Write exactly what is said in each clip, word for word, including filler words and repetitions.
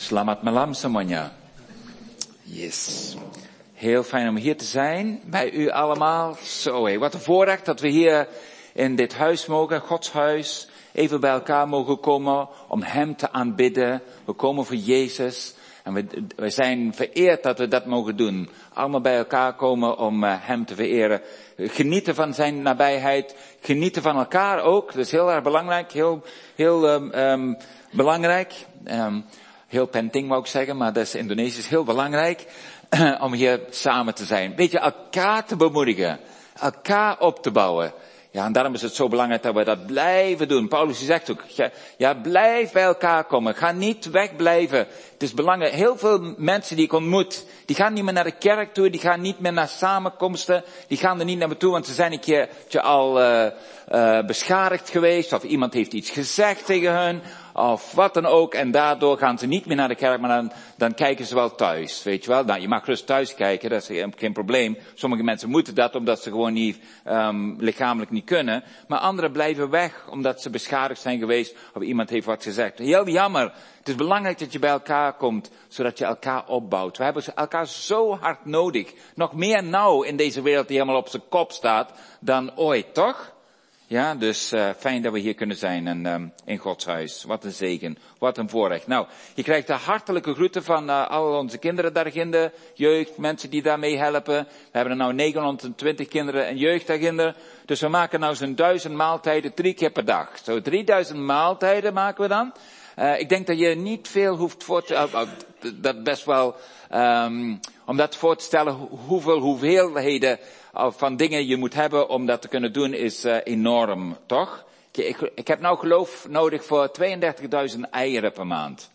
Selamat malam semuanya. Yes. Heel fijn om hier te zijn, bij u allemaal. Zo hé, wat een voorrecht dat we hier in dit huis mogen, Gods huis, even bij elkaar mogen komen om Hem te aanbidden. We komen voor Jezus en we, we zijn vereerd dat we dat mogen doen. Allemaal bij elkaar komen om uh, Hem te vereren. Genieten van zijn nabijheid, genieten van elkaar ook. Dat is heel erg belangrijk, heel, heel um, um, belangrijk. Um, heel penting wou ik zeggen, maar dat is Indonesisch heel belangrijk. Om hier samen te zijn. Weet je, elkaar te bemoedigen. Elkaar op te bouwen. Ja, en daarom is het zo belangrijk dat we dat blijven doen. Paulus die zegt ook, ja, ja, blijf bij elkaar komen. Ga niet wegblijven. Het is belangrijk. Heel veel mensen die ik ontmoet, die gaan niet meer naar de kerk toe. Die gaan niet meer naar samenkomsten. Die gaan er niet naar me toe, want ze zijn een keertje al uh, uh, beschadigd geweest. Of iemand heeft iets gezegd tegen hun. Of wat dan ook. En daardoor gaan ze niet meer naar de kerk, maar dan, dan kijken ze wel thuis. Weet je wel. Nou, je mag rust thuis kijken, dat is geen probleem. Sommige mensen moeten dat omdat ze gewoon niet, um, lichamelijk niet kunnen. Maar anderen blijven weg omdat ze beschadigd zijn geweest of iemand heeft wat gezegd. Heel jammer. Het is belangrijk dat je bij elkaar komt, zodat je elkaar opbouwt. We hebben elkaar zo hard nodig. Nog meer nou in deze wereld die helemaal op zijn kop staat dan ooit, toch? Ja, dus uh, fijn dat we hier kunnen zijn en, um, in Gods huis. Wat een zegen, wat een voorrecht. Nou, je krijgt de hartelijke groeten van uh, al onze kinderen daarginder, jeugd, mensen die daarmee helpen. We hebben er nou negenhonderdtwintig kinderen en jeugd daarginder. Dus we maken nou zo'n duizend maaltijden drie keer per dag. Zo drieduizend maaltijden maken we dan. Uh, ik denk dat je niet veel hoeft voor te, uh, uh, dat best wel, um, om dat voor te stellen hoeveel hoeveelheden van dingen je moet hebben om dat te kunnen doen is uh, enorm, toch? Ik, ik, ik heb nou geloof nodig voor tweeëndertigduizend eieren per maand.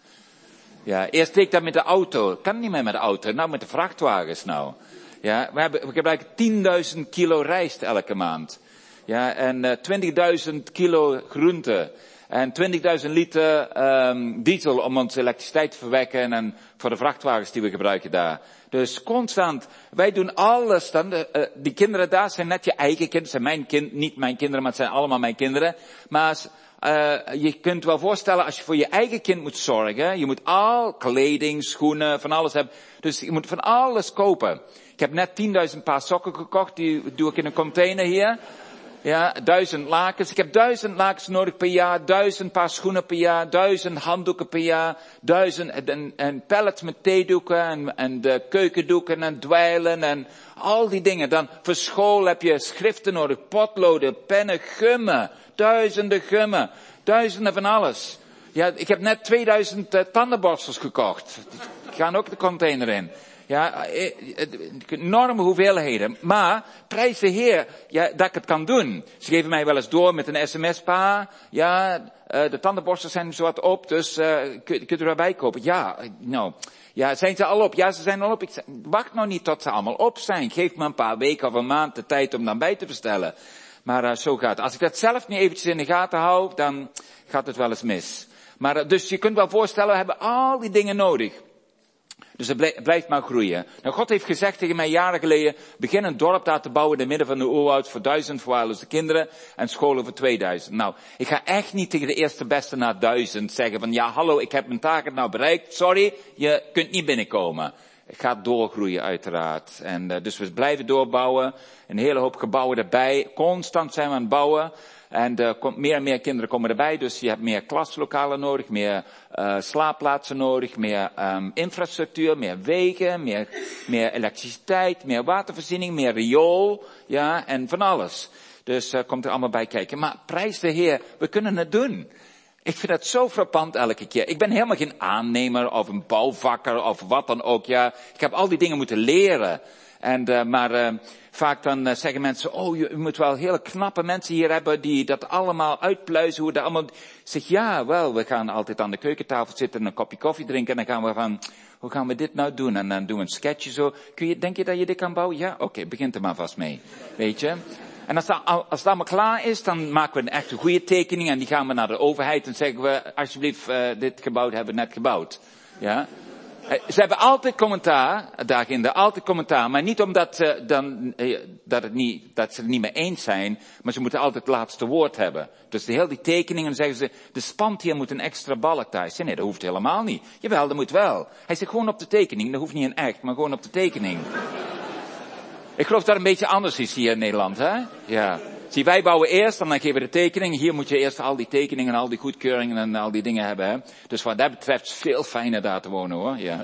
Ja, eerst deed ik dat met de auto. Kan niet meer met de auto, nou met de vrachtwagens nou. Ja, we hebben, we gebruiken tienduizend kilo rijst elke maand. Ja, en uh, twintigduizend kilo groente. En twintigduizend liter um, diesel om onze elektriciteit te verwekken en voor de vrachtwagens die we gebruiken daar. Dus constant, wij doen alles dan, uh, die kinderen daar zijn net je eigen kinderen, zijn mijn kind, niet mijn kinderen, maar het zijn allemaal mijn kinderen. Maar uh, je kunt wel voorstellen, als je voor je eigen kind moet zorgen, je moet al kleding, schoenen, van alles hebben. Dus je moet van alles kopen. Ik heb net tienduizend paar sokken gekocht, die doe ik in een container hier. Ja, duizend lakens. Ik heb duizend lakens nodig per jaar, duizend paar schoenen per jaar, duizend handdoeken per jaar, duizend en, en pallets met theedoeken en, en de keukendoeken en dweilen en al die dingen. Dan voor school heb je schriften nodig, potloden, pennen, gummen, duizenden gummen, duizenden van alles. Ja, ik heb net tweeduizend uh, tandenborstels gekocht. Die gaan ook de container in. Ja, enorme hoeveelheden. Maar, prijs de Heer, ja, dat ik het kan doen. Ze geven mij wel eens door met een sms, pa. Ja, uh, de tandenborstels zijn zo wat op, dus uh, kun, kunt u erbij kopen? Ja, nou. Ja, zijn ze al op? Ja, ze zijn al op. Ik zeg, wacht nou niet tot ze allemaal op zijn. Geef me een paar weken of een maand de tijd om dan bij te bestellen. Maar uh, zo gaat het. Als ik dat zelf niet eventjes in de gaten hou, dan gaat het wel eens mis. Maar uh, dus je kunt wel voorstellen, we hebben al die dingen nodig. Dus het blijft maar groeien. Nou, God heeft gezegd tegen mij jaren geleden, begin een dorp daar te bouwen in het midden van de oerwoud voor duizend verwaarloosde kinderen en scholen voor tweeduizend. Nou, ik ga echt niet tegen de eerste beste na duizend zeggen van, ja hallo, ik heb mijn taak nou bereikt, sorry, je kunt niet binnenkomen. Het gaat doorgroeien uiteraard. En uh, dus we blijven doorbouwen, een hele hoop gebouwen erbij, constant zijn we aan het bouwen. En er komt meer en meer kinderen komen erbij, dus je hebt meer klaslokalen nodig, meer uh, slaapplaatsen nodig, meer um, infrastructuur, meer wegen, meer, meer elektriciteit, meer watervoorziening, meer riool, ja, en van alles. Dus uh, komt er allemaal bij kijken. Maar prijs de Heer, we kunnen het doen. Ik vind dat zo frappant elke keer. Ik ben helemaal geen aannemer of een bouwvakker of wat dan ook, ja. Ik heb al die dingen moeten leren. En, uh, maar uh, vaak dan uh, zeggen mensen, oh, je, je moet wel hele knappe mensen hier hebben die dat allemaal uitpluizen, hoe dat allemaal. Ik zeg, ja, wel, we gaan altijd aan de keukentafel zitten en een kopje koffie drinken en dan gaan we van, hoe gaan we dit nou doen? En dan doen we een sketchje zo. Kun je, denk je dat je dit kan bouwen? Ja, oké, okay, begint er maar vast mee. Weet je? En als, dat, als het allemaal klaar is, dan maken we een echte goede tekening en die gaan we naar de overheid en zeggen we, alsjeblieft, uh, dit gebouw hebben we net gebouwd. Ja? Ze hebben altijd commentaar, daarin, altijd commentaar, maar niet omdat ze, dan, dat, het niet, dat ze het niet mee eens zijn, maar ze moeten altijd het laatste woord hebben. Dus de hele die tekeningen, zeggen ze, de spantier moet een extra balk thuis. Nee, dat hoeft helemaal niet. Jawel, dat moet wel. Hij zegt gewoon op de tekening, dat hoeft niet in echt, maar gewoon op de tekening. Ik geloof dat het een beetje anders is hier in Nederland, hè? Ja. Zie, wij bouwen eerst en dan geven we de tekening. Hier moet je eerst al die tekeningen en al die goedkeuringen en al die dingen hebben, hè. Dus wat dat betreft is het veel fijner daar te wonen, hoor. Ja.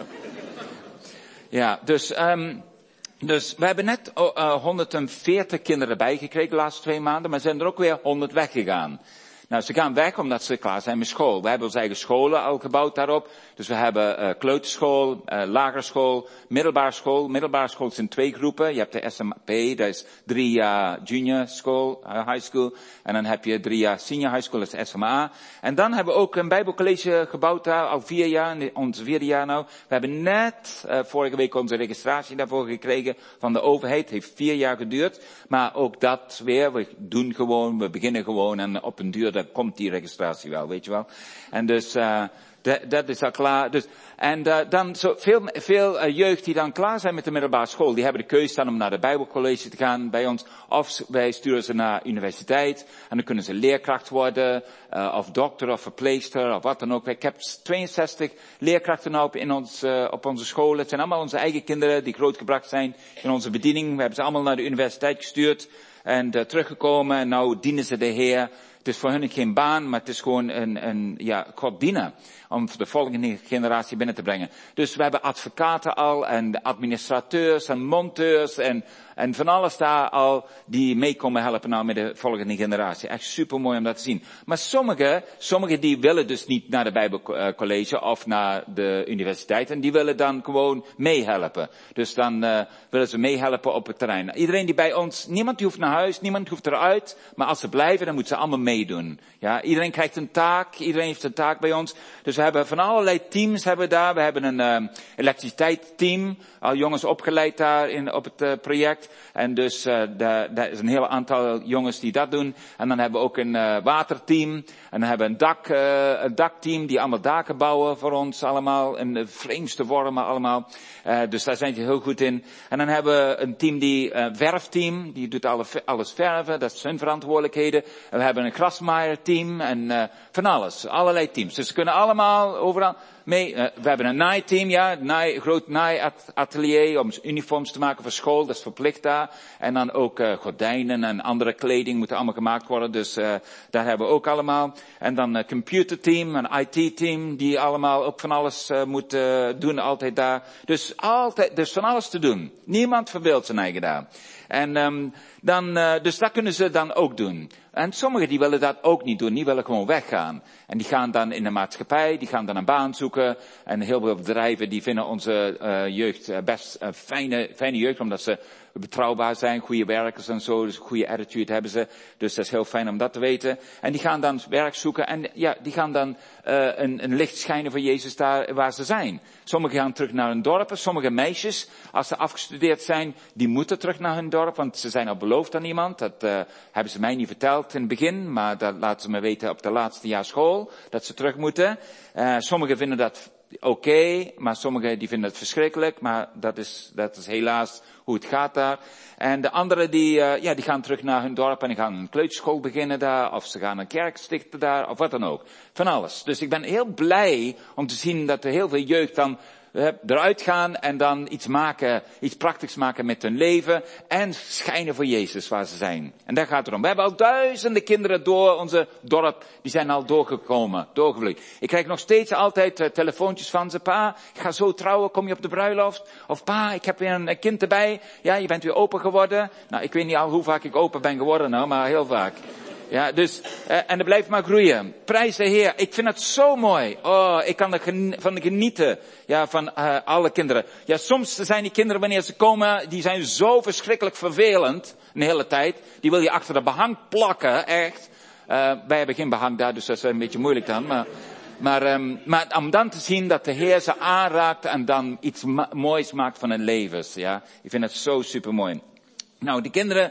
Ja, dus, um, dus we hebben net uh, honderdveertig kinderen bijgekregen de laatste twee maanden, maar zijn er ook weer honderd weggegaan. Nou, ze gaan weg omdat ze klaar zijn met school. We hebben onze eigen scholen al gebouwd daarop. Dus we hebben uh, kleuterschool, uh, lagere school, middelbare school. Middelbare school zijn twee groepen. Je hebt de S M P, dat is drie jaar junior school, uh, high school. En dan heb je drie jaar senior high school, dat is S M A. En dan hebben we ook een bijbelcollege gebouwd daar, al vier jaar, ons vierde jaar nou. We hebben net uh, vorige week onze registratie daarvoor gekregen van de overheid. Het heeft vier jaar geduurd. Maar ook dat weer, we doen gewoon, we beginnen gewoon en op een duur dan komt die registratie wel, weet je wel. En dus, uh, dat is al klaar. Dus, en uh, dan zo veel, veel uh, jeugd die dan klaar zijn met de middelbare school, die hebben de keuze dan om naar de bijbelcollege te gaan bij ons. Of wij sturen ze naar universiteit en dan kunnen ze leerkracht worden, uh, of dokter of verpleegster of wat dan ook. Ik heb tweeënzestig leerkrachten nou op, in ons, uh, op onze scholen. Het zijn allemaal onze eigen kinderen die grootgebracht zijn in onze bediening. We hebben ze allemaal naar de universiteit gestuurd en uh, teruggekomen en nou dienen ze de Heer. Het is voor hen geen baan, maar het is gewoon een, een ja, God dienen. Om de volgende generatie binnen te brengen. Dus we hebben advocaten al en administrateurs en monteurs en, en van alles daar al die mee komen helpen nou met de volgende generatie. Echt super mooi om dat te zien. Maar sommigen, sommigen die willen dus niet naar de bijbelcollege of naar de universiteit en die willen dan gewoon meehelpen. Dus dan uh, willen ze meehelpen op het terrein. Iedereen die bij ons, niemand hoeft naar huis, niemand hoeft eruit, maar als ze blijven dan moeten ze allemaal meedoen. Ja, iedereen krijgt een taak, iedereen heeft een taak bij ons. Dus we hebben van allerlei teams hebben we daar. We hebben een uh, elektriciteitsteam, al jongens opgeleid daar in, op het uh, project. En dus uh, daar is een heel aantal jongens die dat doen. En dan hebben we ook een uh, waterteam. En dan hebben we een, dak, uh, een dakteam die allemaal daken bouwen voor ons allemaal. En de vreemdste vormen allemaal. Uh, dus daar zijn ze heel goed in. En dan hebben we een team die, uh, verfteam, die doet alle, alles verven. Dat is hun verantwoordelijkheden. En we hebben een grasmaaierteam en uh, van alles. Allerlei teams. Dus ze kunnen allemaal overal mee. Uh, we hebben een naaiteam, ja. Een naai, groot naaiatelier om uniforms te maken voor school. Dat is verplicht daar. En dan ook uh, gordijnen en andere kleding moeten allemaal gemaakt worden. Dus uh, daar hebben we ook allemaal. En dan een computerteam, een I T-team die allemaal ook van alles uh, moet uh, doen, altijd daar. Dus altijd, dus van alles te doen. Niemand verbeeldt zijn eigen daar. En um, dan, uh, dus dat kunnen ze dan ook doen. En sommigen die willen dat ook niet doen, die willen gewoon weggaan. En die gaan dan in de maatschappij, die gaan dan een baan zoeken. En heel veel bedrijven die vinden onze uh, jeugd best uh, fijne, fijne jeugd, omdat ze betrouwbaar zijn, goede werkers en zo, dus een goede attitude hebben ze. Dus dat is heel fijn om dat te weten. En die gaan dan werk zoeken en ja, die gaan dan uh, een, een licht schijnen voor Jezus daar waar ze zijn. Sommigen gaan terug naar hun dorpen, sommige meisjes, als ze afgestudeerd zijn, die moeten terug naar hun dorp, want ze zijn al beloofd aan iemand. Dat uh, hebben ze mij niet verteld in het begin, maar dat laten ze me weten op de laatste jaar school, dat ze terug moeten. Uh, sommigen vinden dat oké, okay, maar sommigen die vinden het verschrikkelijk, maar dat is, dat is helaas hoe het gaat daar. En de anderen die, uh, ja, die gaan terug naar hun dorp en die gaan een kleuterschool beginnen daar, of ze gaan een kerk stichten daar, of wat dan ook. Van alles. Dus ik ben heel blij om te zien dat er heel veel jeugd dan uh, eruit gaan en dan iets maken, iets praktisch maken met hun leven en schijnen voor Jezus waar ze zijn. En daar gaat het om. We hebben al duizenden kinderen door onze dorp, die zijn al doorgekomen, doorgevloeid. Ik krijg nog steeds altijd uh, telefoontjes van ze. Pa, ik ga zo trouwen, kom je op de bruiloft? Of pa, ik heb weer een, een kind erbij. Ja, je bent weer open geworden. Nou, ik weet niet al hoe vaak ik open ben geworden, nou, maar heel vaak. Ja, dus, uh, en dat blijft maar groeien. Prijs de Heer. Ik vind het zo mooi. Oh, ik kan er gen- van genieten. Ja, van uh, alle kinderen. Ja, soms zijn die kinderen, wanneer ze komen, die zijn zo verschrikkelijk vervelend. Een hele tijd. Die wil je achter de behang plakken, echt. Uh, wij hebben geen behang daar, dus dat is een beetje moeilijk dan. Maar, maar, um, maar om dan te zien dat de Heer ze aanraakt en dan iets ma- moois maakt van hun levens. Ja, ik vind het zo super mooi. Nou, die kinderen,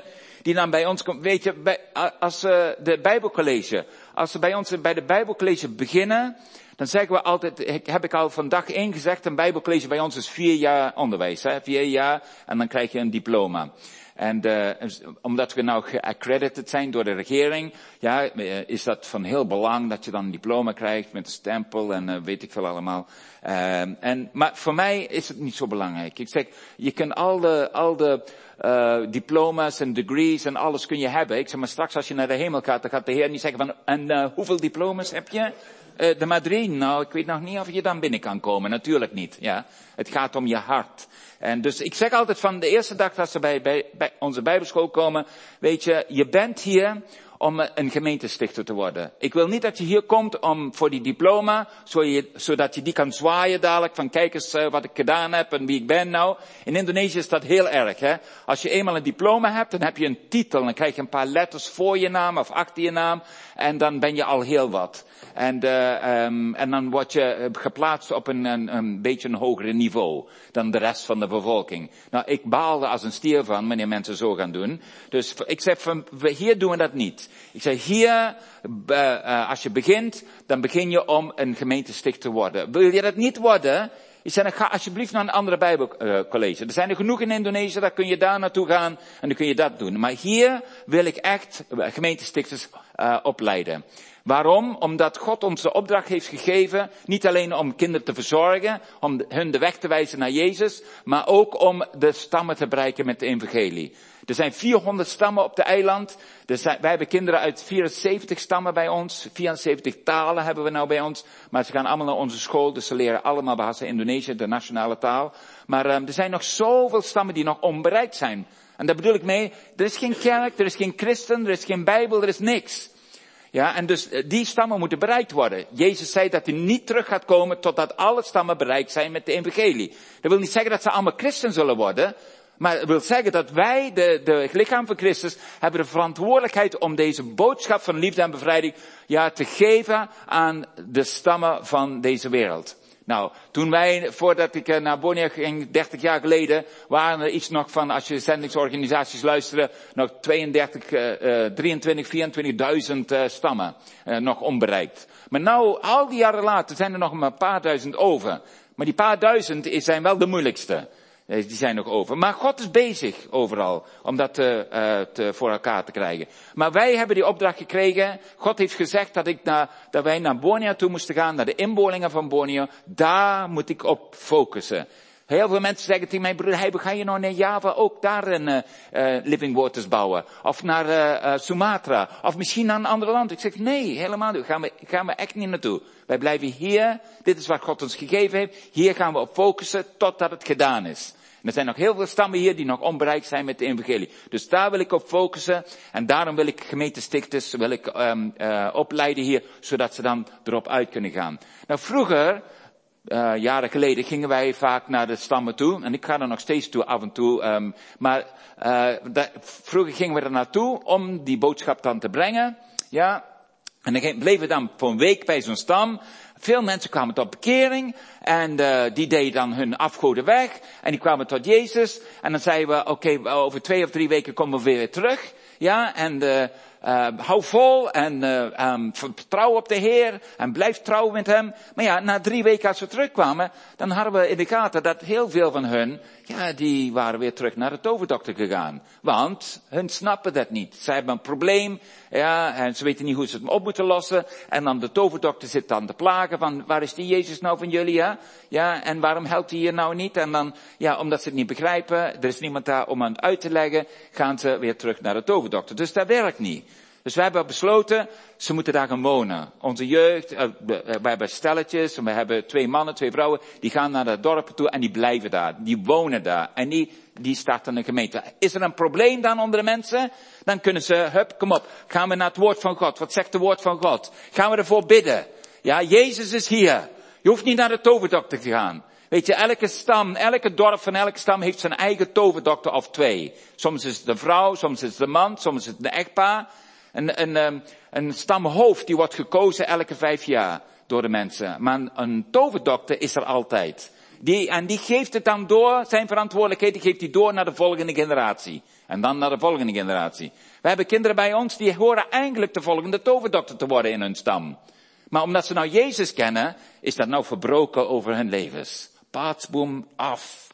die dan bij ons komt. Weet je, bij, als we de Bijbelcollege, als we bij ons bij de Bijbelcollege beginnen, dan zeggen we altijd, heb ik al van dag één gezegd, een Bijbelcollege bij ons is vier jaar onderwijs, hè, vier jaar, en dan krijg je een diploma. En uh, omdat we nou geaccredited zijn door de regering, ja, is dat van heel belang dat je dan een diploma krijgt met een stempel en uh, weet ik veel allemaal. Uh, en, maar voor mij is het niet zo belangrijk. Ik zeg, je kunt al de, al de uh, diploma's en degrees en alles kun je hebben. Ik zeg maar straks als je naar de hemel gaat, dan gaat de Heer niet zeggen van, en uh, hoeveel diploma's heb je? Uh, de maar drie. Nou, ik weet nog niet of je dan binnen kan komen. Natuurlijk niet, ja. Het gaat om je hart. En dus ik zeg altijd van de eerste dag dat ze bij, bij, bij onze Bijbelschool komen, weet je, je bent hier om een gemeentestichter te worden. Ik wil niet dat je hier komt om voor die diploma, zodat je die kan zwaaien dadelijk van kijk eens uh, wat ik gedaan heb en wie ik ben nou. In Indonesië is dat heel erg, hè. Als je eenmaal een diploma hebt, dan heb je een titel, dan krijg je een paar letters voor je naam of achter je naam en dan ben je al heel wat. En, uh, um, en dan word je geplaatst op een, een, een beetje een hoger niveau dan de rest van de bevolking. Nou, ik baalde als een stier van wanneer mensen zo gaan doen. Dus ik zeg van, hier doen we dat niet. Ik zeg hier, uh, uh, als je begint, dan begin je om een gemeentestichter te worden. Wil je dat niet worden? Ik zeg, dan ga alsjeblieft naar een andere Bijbelcollege. Uh, er zijn er genoeg in Indonesië, dan kun je daar naartoe gaan en dan kun je dat doen. Maar hier wil ik echt gemeentestichters uh, opleiden. Waarom? Omdat God ons de opdracht heeft gegeven, niet alleen om kinderen te verzorgen, om hun de weg te wijzen naar Jezus, maar ook om de stammen te bereiken met de evangelie. Er zijn vierhonderd stammen op de eiland. Er zijn, wij hebben kinderen uit vierenzeventig stammen bij ons. vierenzeventig talen hebben we nou bij ons. Maar ze gaan allemaal naar onze school, dus ze leren allemaal Bahasa Indonesië, de nationale taal. Maar um, er zijn nog zoveel stammen die nog onbereikt zijn. En daar bedoel ik mee, er is geen kerk, er is geen christen, er is geen Bijbel, er is niks. Ja, en dus die stammen moeten bereikt worden. Jezus zei dat hij niet terug gaat komen totdat alle stammen bereikt zijn met de evangelie. Dat wil niet zeggen dat ze allemaal christen zullen worden. Maar het wil zeggen dat wij, de, de lichaam van Christus, hebben de verantwoordelijkheid om deze boodschap van liefde en bevrijding, ja, te geven aan de stammen van deze wereld. Nou, toen wij, voordat ik naar Borneo ging, dertig jaar geleden, waren er iets nog van, als je zendingsorganisaties luisterde, nog tweeëndertig, uh, drieëntwintig, vierentwintigduizend uh, stammen, uh, nog onbereikt. Maar nou, al die jaren later, zijn er nog maar een paar duizend over. Maar die paar duizend zijn wel de moeilijkste. Die zijn nog over. Maar God is bezig overal om dat te, uh, te, voor elkaar te krijgen. Maar wij hebben die opdracht gekregen. God heeft gezegd dat, ik naar, dat wij naar Borneo toe moesten gaan, naar de inboorlingen van Borneo. Daar moet ik op focussen. Heel veel mensen zeggen tegen mij, broeder Heibo, ga je nou naar Java ook daar een uh, uh, Living Waters bouwen? Of naar uh, uh, Sumatra? Of misschien naar een ander land? Ik zeg, nee, helemaal niet. Gaan we, gaan we echt niet naartoe. Wij blijven hier. Dit is wat God ons gegeven heeft. Hier gaan we op focussen totdat het gedaan is. En er zijn nog heel veel stammen hier die nog onbereikt zijn met de evangelie. Dus daar wil ik op focussen. En daarom wil ik gemeentestichters wil ik, um, uh, opleiden hier, zodat ze dan erop uit kunnen gaan. Nou, vroeger, uh, jaren geleden, gingen wij vaak naar de stammen toe. En ik ga er nog steeds toe, af en toe. Um, maar uh, da, vroeger gingen we er naartoe om die boodschap dan te brengen. Ja. En dan bleven we dan voor een week bij zo'n stam. Veel mensen kwamen tot bekering en uh, die deden dan hun afgoden weg en die kwamen tot Jezus. En dan zeiden we, oké, okay, over twee of drie weken komen we weer terug. Ja, en uh, uh, hou vol en uh, um, vertrouw op de Heer en blijf trouw met hem. Maar ja, na drie weken als we terugkwamen, dan hadden we in de gaten dat heel veel van hun, ja, die waren weer terug naar de toverdokter gegaan. Want hun snappen dat niet. Ze hebben een probleem, ja, en ze weten niet hoe ze het op moeten lossen. En dan de toverdokter zit dan te plagen van, waar is die Jezus nou van jullie, ja? Ja, en waarom helpt hij hier nou niet? En dan, ja, omdat ze het niet begrijpen, er is niemand daar om aan het uit te leggen, gaan ze weer terug naar de toverdokter. Dus dat werkt niet. Dus wij hebben besloten, ze moeten daar gaan wonen. Onze jeugd, uh, wij hebben stelletjes, we hebben twee mannen, twee vrouwen, die gaan naar de dorpen toe en die blijven daar. Die wonen daar. En die, die starten een gemeente. Is er een probleem dan onder de mensen? Dan kunnen ze, hup, kom op, gaan we naar het woord van God. Wat zegt het woord van God? Gaan we ervoor bidden? Ja, Jezus is hier. Je hoeft niet naar de toverdokter te gaan. Weet je, elke stam, elke dorp van elke stam heeft zijn eigen toverdokter of twee. Soms is het de vrouw, soms is het de man, soms is het de echtpaar. Een, een, een, een stamhoofd die wordt gekozen elke vijf jaar door de mensen. Maar een, een toverdokter is er altijd. Die, en die geeft het dan door, zijn verantwoordelijkheid, die geeft die door naar de volgende generatie. En dan naar de volgende generatie. We hebben kinderen bij ons die horen eigenlijk de volgende toverdokter te worden in hun stam. Maar omdat ze nou Jezus kennen, is dat nou verbroken over hun levens. Paatsboom af.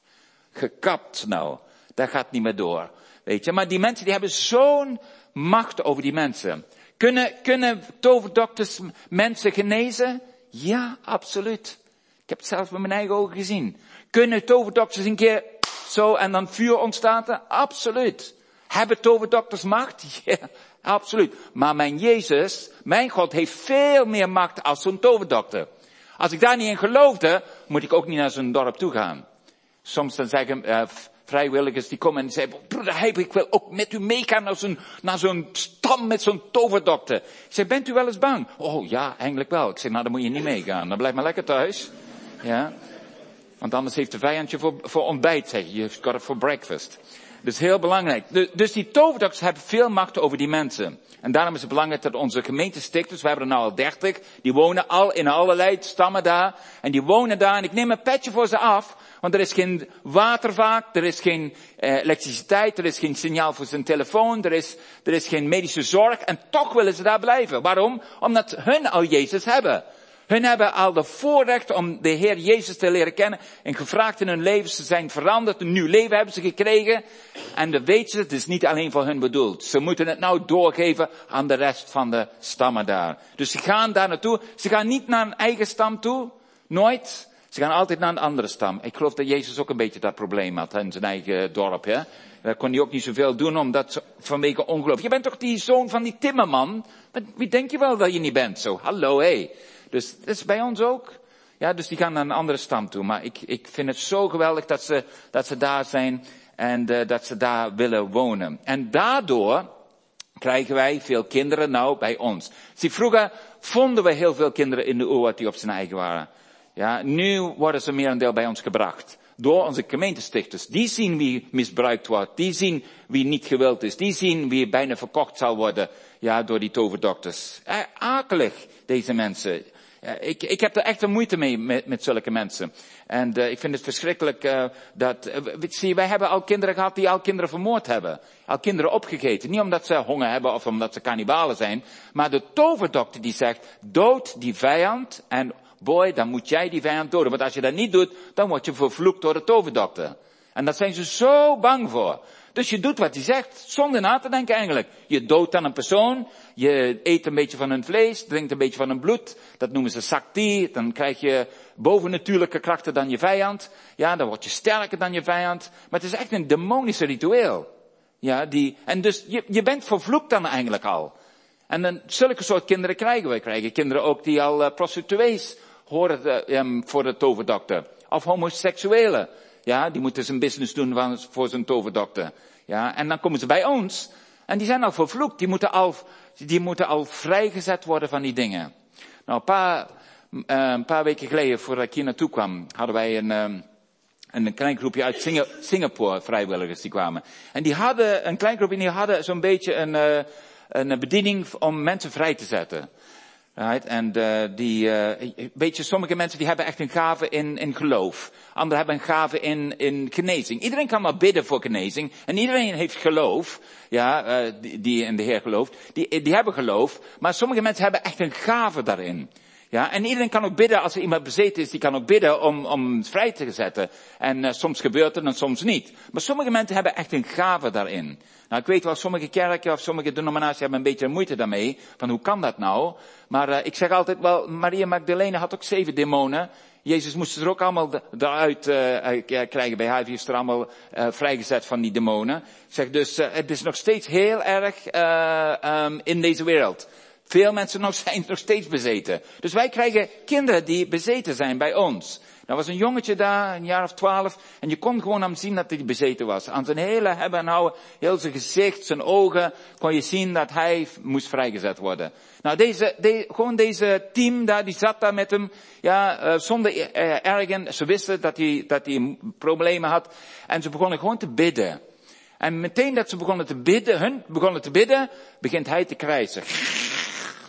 Gekapt nou. Dat gaat niet meer door. Weet je, maar die mensen die hebben zo'n macht over die mensen. Kunnen, kunnen toverdokters mensen genezen? Ja, absoluut. Ik heb het zelf met mijn eigen ogen gezien. Kunnen toverdokters een keer zo en dan vuur ontstaat? Absoluut. Hebben toverdokters macht? Ja, absoluut. Maar mijn Jezus, mijn God, heeft veel meer macht als zo'n toverdokter. Als ik daar niet in geloofde, moet ik ook niet naar zo'n dorp toe gaan. Soms dan zeggen uh, vrijwilligers die komen en die zeggen, broeder Heip, ik wil ook met u meegaan naar zo'n, naar zo'n stam met zo'n toverdokter. Ik zeg, bent u wel eens bang? Oh ja, eigenlijk wel. Ik zeg, nou dan moet je niet meegaan. Dan blijf maar lekker thuis. Ja. Want anders heeft de vijand je voor, voor ontbijt, zeg je. You've got it for breakfast. Dus heel belangrijk. De, dus die toverdokters hebben veel macht over die mensen. En daarom is het belangrijk dat onze gemeentestichters, we hebben er nou al dertig, die wonen al in allerlei stammen daar. En die wonen daar en ik neem een petje voor ze af. Want er is geen water vaak, er is geen eh, elektriciteit, er is geen signaal voor zijn telefoon, er is, er is geen medische zorg. En toch willen ze daar blijven. Waarom? Omdat hun al Jezus hebben. Hun hebben al de voorrecht om de Heer Jezus te leren kennen en gevraagd in hun leven. Ze zijn veranderd, een nieuw leven hebben ze gekregen. En dan weten ze, het is niet alleen voor hun bedoeld. Ze moeten het nou doorgeven aan de rest van de stammen daar. Dus ze gaan daar naartoe. Ze gaan niet naar een eigen stam toe. Nooit. Ze gaan altijd naar een andere stam. Ik geloof dat Jezus ook een beetje dat probleem had in zijn eigen dorp. Hè? Daar kon hij ook niet zoveel doen, omdat vanwege ongeloof. Je bent toch die zoon van die timmerman? Wie denk je wel dat je niet bent? Zo, hallo, hé. Hey. Dus dat is bij ons ook. Ja, dus die gaan naar een andere stam toe. Maar ik, ik vind het zo geweldig dat ze, dat ze daar zijn en uh, dat ze daar willen wonen. En daardoor krijgen wij veel kinderen nou bij ons. Zie, vroeger vonden we heel veel kinderen in de oorlog die op zijn eigen waren. Ja, nu worden ze meer een deel bij ons gebracht. Door onze gemeentestichters. Die zien wie misbruikt wordt. Die zien wie niet gewild is. Die zien wie bijna verkocht zal worden. Ja, door die toverdokters. Eh, akelig, deze mensen. Uh, ik, ik heb er echt een moeite mee met, met zulke mensen. En uh, ik vind het verschrikkelijk uh, dat, uh, zie, wij hebben al kinderen gehad die al kinderen vermoord hebben. Al kinderen opgegeten. Niet omdat ze honger hebben of omdat ze kannibalen zijn. Maar de toverdokter die zegt, dood die vijand en boy, dan moet jij die vijand doden. Want als je dat niet doet, dan word je vervloekt door de toverdokter. En daar zijn ze zo bang voor. Dus je doet wat hij zegt, zonder na te denken eigenlijk. Je doodt dan een persoon, je eet een beetje van hun vlees, drinkt een beetje van hun bloed. Dat noemen ze sakti, dan krijg je bovennatuurlijke krachten dan je vijand. Ja, dan word je sterker dan je vijand. Maar het is echt een demonische ritueel. Ja, die, en dus je, je bent vervloekt dan eigenlijk al. En dan zulke soort kinderen krijgen we. We krijgen kinderen ook die al uh, prostituees horen uh, um, voor de toverdokter. Of homoseksuelen. Ja, die moeten zijn business doen van, voor zijn toverdokter. Ja, en dan komen ze bij ons. En die zijn al vervloekt. Die moeten al, die moeten al vrijgezet worden van die dingen. Nou, een paar, uh, een paar weken geleden, voordat ik hier naartoe kwam, hadden wij een, um, een klein groepje uit Singa- Singapore vrijwilligers die kwamen. En die hadden, een klein groepje, die hadden zo'n beetje een, uh, een bediening om mensen vrij te zetten. Right? En uh, die, uh, weet je, sommige mensen die hebben echt een gave in, in geloof. Anderen hebben een gave in, in genezing. Iedereen kan wel bidden voor genezing. En iedereen heeft geloof. Ja, uh, die, die in de Heer gelooft. Die, die hebben geloof. Maar sommige mensen hebben echt een gave daarin. Ja, en iedereen kan ook bidden, als er iemand bezeten is, die kan ook bidden om, om vrij te zetten. En uh, soms gebeurt het en soms niet. Maar sommige mensen hebben echt een gave daarin. Nou, ik weet wel, sommige kerken of sommige denominaties hebben een beetje moeite daarmee. Van hoe kan dat nou? Maar uh, ik zeg altijd wel, Maria Magdalene had ook zeven demonen. Jezus moest ze er ook allemaal eruit uh, krijgen. Bij haar heeft er allemaal uh, vrijgezet van die demonen. Ik zeg dus, uh, het is nog steeds heel erg uh, um, in deze wereld. Veel mensen nog zijn nog steeds bezeten. Dus wij krijgen kinderen die bezeten zijn bij ons. Er was een jongetje daar, een jaar of twaalf, en je kon gewoon aan hem zien dat hij bezeten was. Aan zijn hele hebben en houden, heel zijn gezicht, zijn ogen, kon je zien dat hij moest vrijgezet worden. Nou, deze, de, gewoon deze team daar, die zat daar met hem, ja, uh, zonder uh, ergen. Ze wisten dat hij, dat hij problemen had. En ze begonnen gewoon te bidden. En meteen dat ze begonnen te bidden, hun begonnen te bidden, begint hij te krijsen.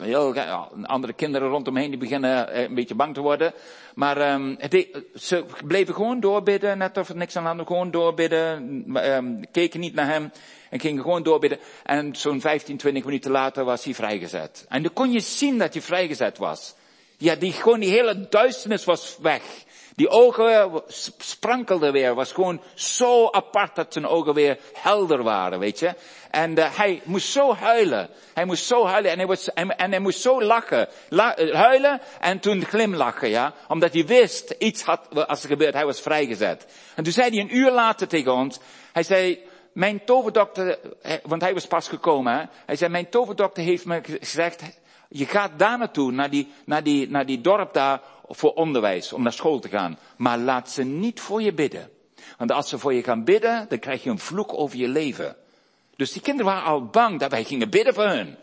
heel, ja, andere kinderen rondomheen die beginnen een beetje bang te worden. Maar um, het, ze bleven gewoon doorbidden, net of er niks aan hadden, gewoon doorbidden. Um, keken niet naar hem en gingen gewoon doorbidden. En zo'n vijftien, twintig minuten later was hij vrijgezet. En dan kon je zien dat hij vrijgezet was. Ja, die, gewoon die hele duisternis was weg. Die ogen sprankelden weer, was gewoon zo apart dat zijn ogen weer helder waren, weet je. En uh, hij moest zo huilen. Hij moest zo huilen en hij, was, en, en hij moest zo lachen. La, huilen en toen glimlachen, ja. Omdat hij wist, iets had, als er gebeurt, hij was vrijgezet. En toen zei hij een uur later tegen ons, hij zei, mijn toverdokter, want hij was pas gekomen, hè. Hij zei, mijn toverdokter heeft me gezegd, je gaat daar naartoe, naar die, naar die, naar die dorp daar, voor onderwijs, om naar school te gaan. Maar laat ze niet voor je bidden. Want als ze voor je gaan bidden, dan krijg je een vloek over je leven. Dus die kinderen waren al bang dat wij gingen bidden voor hun.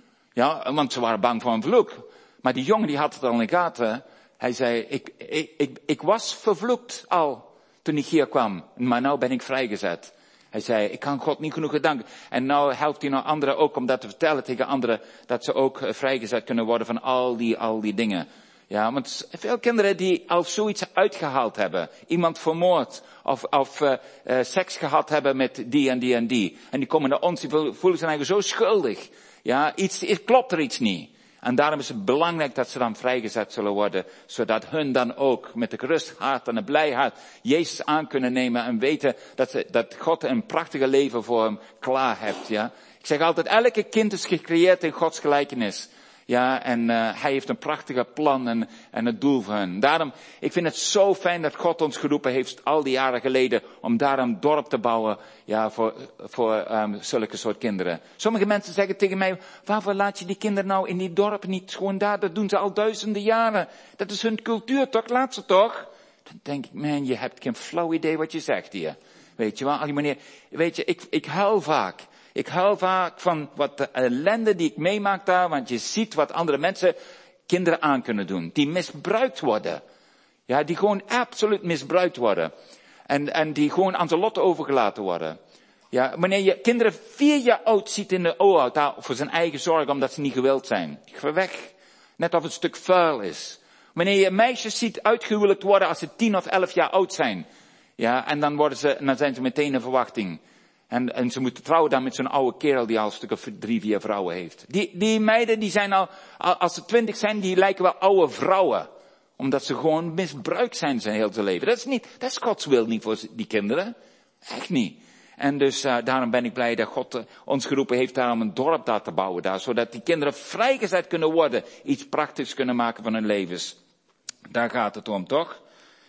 Ja, want ze waren bang voor een vloek. Maar die jongen die had het al in de gaten. Hij zei, ik, ik, ik, ik was vervloekt al toen ik hier kwam. Maar nou ben ik vrijgezet. Hij zei, ik kan God niet genoeg danken. En nou helpt hij nou anderen ook om dat te vertellen tegen anderen. Dat ze ook vrijgezet kunnen worden van al die, al die dingen. Ja, want veel kinderen die al zoiets uitgehaald hebben. Iemand vermoord. Of, of uh, uh, seks gehad hebben met die en die en die. En die komen naar ons, die voelen zich eigenlijk zo schuldig. Ja, iets, het klopt er iets niet. En daarom is het belangrijk dat ze dan vrijgezet zullen worden. Zodat hun dan ook met een gerust hart en een blij hart Jezus aan kunnen nemen. En weten dat, ze, dat God een prachtige leven voor hem klaar heeft. Ja. Ik zeg altijd, elke kind is gecreëerd in Gods gelijkenis. Ja, en uh, hij heeft een prachtige plan en, en het doel voor hen. Daarom, ik vind het zo fijn dat God ons geroepen heeft al die jaren geleden om daar een dorp te bouwen, ja, voor, voor um, zulke soort kinderen. Sommige mensen zeggen tegen mij, waarvoor laat je die kinderen nou in die dorp niet gewoon daar? Dat doen ze al duizenden jaren. Dat is hun cultuur toch? Laat ze toch? Dan denk ik, man, je hebt geen flauw idee wat je zegt hier. Weet je wel, al meneer, weet je, ik, ik huil vaak. Ik huil vaak van wat de ellende die ik meemaak daar, want je ziet wat andere mensen kinderen aan kunnen doen. Die misbruikt worden. Ja, die gewoon absoluut misbruikt worden. En, en die gewoon aan zijn lot overgelaten worden. Ja, wanneer je kinderen vier jaar oud ziet in de oorlog, daar voor zijn eigen zorg, omdat ze niet gewild zijn. Ik ga weg. Net of het een stuk vuil is. Wanneer je meisjes ziet uitgehuwelijkt worden als ze tien of elf jaar oud zijn. Ja, en dan worden ze, dan zijn ze meteen in verwachting. En, en ze moeten trouwen dan met zo'n oude kerel die al een stuk of drie, vier vrouwen heeft. Die, die meiden, die zijn al, als ze twintig zijn, die lijken wel oude vrouwen. Omdat ze gewoon misbruikt zijn zijn heel zijn leven. Dat is niet, dat is Gods wil niet voor die kinderen. Echt niet. En dus uh, daarom ben ik blij dat God uh, ons geroepen heeft daar om een dorp daar te bouwen daar. Zodat die kinderen vrijgezet kunnen worden. Iets prachtigs kunnen maken van hun levens. Daar gaat het om, toch?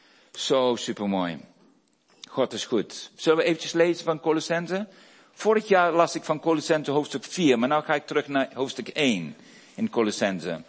Zo supermooi. God is goed. Zullen we eventjes lezen van Colossense? Vorig jaar las ik van Colossense hoofdstuk vier, maar nu ga ik terug naar hoofdstuk één in Colossense.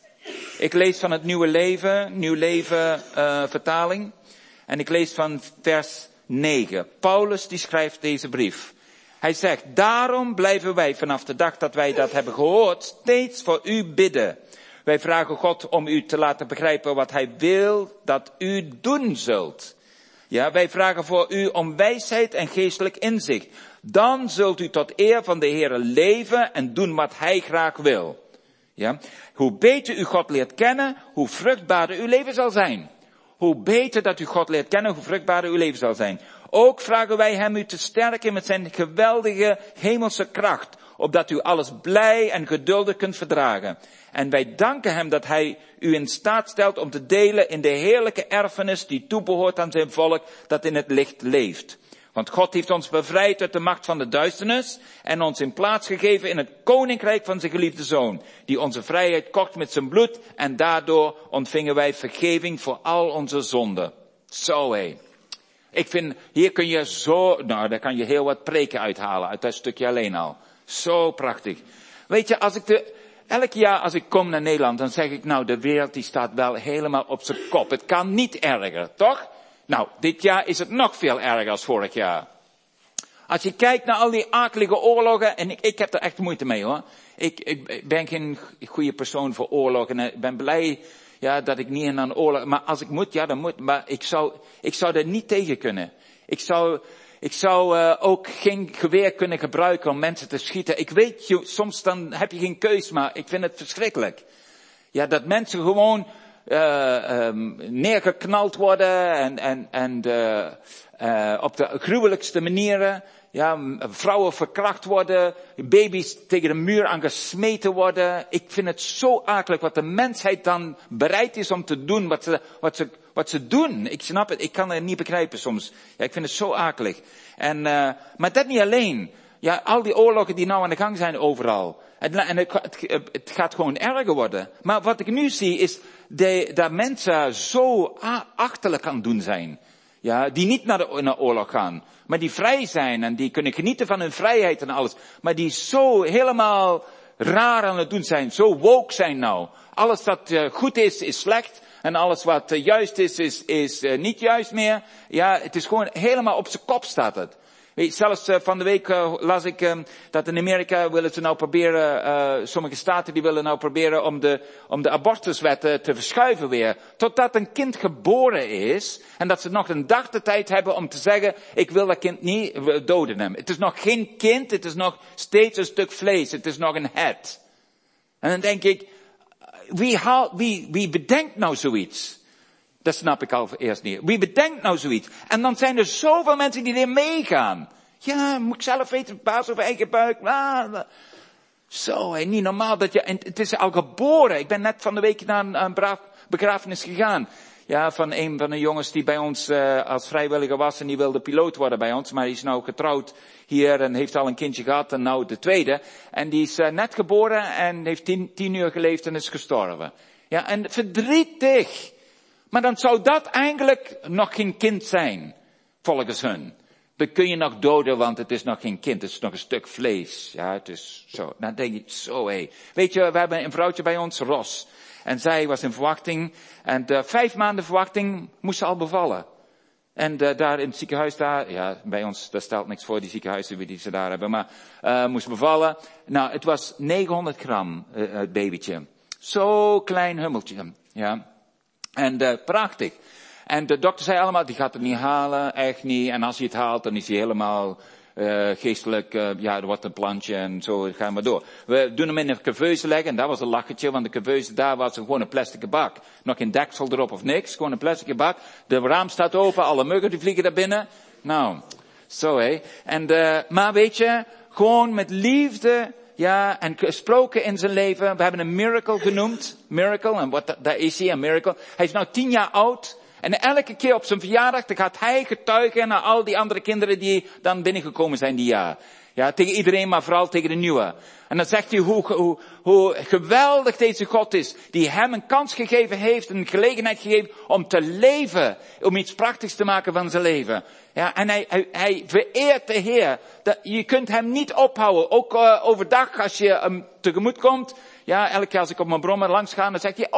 Ik lees van het Nieuwe Leven, Nieuw Leven uh, vertaling. En ik lees van vers negen. Paulus die schrijft deze brief. Hij zegt, daarom blijven wij vanaf de dag dat wij dat hebben gehoord, steeds voor u bidden. Wij vragen God om u te laten begrijpen wat hij wil dat u doen zult. Ja, wij vragen voor u om wijsheid en geestelijk inzicht. Dan zult u tot eer van de Heere leven en doen wat hij graag wil. Ja, hoe beter u God leert kennen, hoe vruchtbaarder uw leven zal zijn. Hoe beter dat u God leert kennen, hoe vruchtbaarder uw leven zal zijn. Ook vragen wij hem u te sterken met zijn geweldige hemelse kracht, opdat u alles blij en geduldig kunt verdragen. En wij danken hem dat hij u in staat stelt om te delen in de heerlijke erfenis die toebehoort aan zijn volk dat in het licht leeft. Want God heeft ons bevrijd uit de macht van de duisternis en ons in plaats gegeven in het koninkrijk van zijn geliefde Zoon, die onze vrijheid kocht met zijn bloed en daardoor ontvingen wij vergeving voor al onze zonden. Zo hé. Ik vind, hier kun je zo, nou daar kan je heel wat preken uithalen uit dat stukje alleen al. Zo prachtig. Weet je, als ik de, elk jaar als ik kom naar Nederland, dan zeg ik nou, de wereld die staat wel helemaal op zijn kop. Het kan niet erger, toch? Nou, dit jaar is het nog veel erger als vorig jaar. Als je kijkt naar al die akelige oorlogen, en ik, ik heb er echt moeite mee hoor. Ik, ik ben geen goede persoon voor oorlog en ik ben blij ja, dat ik niet in een oorlog, maar als ik moet, ja dan moet, maar ik zou, ik zou er niet tegen kunnen. Ik zou, Ik zou uh, ook geen geweer kunnen gebruiken om mensen te schieten. Ik weet, je, soms dan heb je geen keus, maar ik vind het verschrikkelijk. Ja, dat mensen gewoon uh, um, neergeknald worden en, en, en uh, uh, op de gruwelijkste manieren. Ja, vrouwen verkracht worden, baby's tegen de muur aangesmeten worden. Ik vind het zo akelig wat de mensheid dan bereid is om te doen, wat ze, wat ze, wat ze doen. Ik snap het, ik kan het niet begrijpen soms. Ja, ik vind het zo akelig. En, uh, maar dat niet alleen. Ja, al die oorlogen die nou aan de gang zijn overal. En, en het, het, het gaat gewoon erger worden. Maar wat ik nu zie is de, dat mensen zo achterlijk aan het doen zijn. Ja, die niet naar de naar oorlog gaan. Maar die vrij zijn en die kunnen genieten van hun vrijheid en alles. Maar die zo helemaal raar aan het doen zijn. Zo woke zijn nou. Alles wat uh, goed is, is slecht. En alles wat uh, juist is, is, is uh, niet juist meer. Ja, het is gewoon helemaal op zijn kop staat het. Weet, zelfs uh, van de week uh, las ik um, dat in Amerika willen ze nou proberen, uh, sommige staten die willen nou proberen om de, om de abortuswetten te verschuiven weer. Totdat een kind geboren is en dat ze nog een dag de tijd hebben om te zeggen, ik wil dat kind niet, we doden hem. Het is nog geen kind, het is nog steeds een stuk vlees, het is nog een het. En dan denk ik, wie, haal, wie, wie bedenkt nou zoiets? Dat snap ik al eerst niet. Wie bedenkt nou zoiets? En dan zijn er zoveel mensen die erin meegaan. Ja, moet ik zelf weten, baas over eigen buik. Ah, zo, hé, niet normaal dat je, en het is al geboren. Ik ben net van de week naar een, een begrafenis gegaan. Ja, van een van de jongens die bij ons uh, als vrijwilliger was en die wilde piloot worden bij ons. Maar die is nou getrouwd hier en heeft al een kindje gehad en nou de tweede. En die is uh, net geboren en heeft tien, tien uur geleefd en is gestorven. Ja, en verdrietig. Maar dan zou dat eigenlijk nog geen kind zijn, volgens hun. Dan kun je nog doden, want het is nog geen kind, het is nog een stuk vlees. Ja, het is zo. Dan denk ik, zo hé. Weet je, we hebben een vrouwtje bij ons, Ros. En zij was in verwachting. En de vijf maanden verwachting moest ze al bevallen. En de, daar in het ziekenhuis daar, ja, bij ons, daar stelt niks voor, die ziekenhuizen die ze daar hebben. Maar uh, moest bevallen. Nou, het was negenhonderd gram, uh, het babytje. Zo klein hummeltje, ja. En uh, prachtig. En de dokter zei allemaal, die gaat het niet halen, echt niet. En als hij het haalt, dan is hij helemaal uh, geestelijk, uh, ja, er wordt een plantje en zo gaan we door. We doen hem in een couveuse leggen, en dat was een lachertje, want de couveuse daar was gewoon een plastic bak. Nog geen deksel erop of niks, gewoon een plastic bak. De raam staat open, alle muggen die vliegen daar binnen. Nou, zo hé. En uh, maar weet je, gewoon met liefde. Ja, en gesproken in zijn leven. We hebben een miracle genoemd. Miracle, en wat daar is hij, een miracle. Hij is nou tien jaar oud. En elke keer op zijn verjaardag, dan gaat hij getuigen naar al die andere kinderen die dan binnengekomen zijn die jaar. Ja, tegen iedereen, maar vooral tegen de nieuwe. En dan zegt hij hoe, hoe, hoe geweldig deze God is. Die hem een kans gegeven heeft, een gelegenheid gegeven om te leven. Om iets prachtigs te maken van zijn leven. Ja, en hij, hij, hij vereert de Heer. Dat, je kunt hem niet ophouden. Ook uh, overdag als je hem tegemoet komt. Ja, elke keer als ik op mijn brommer langs ga, dan zegt hij,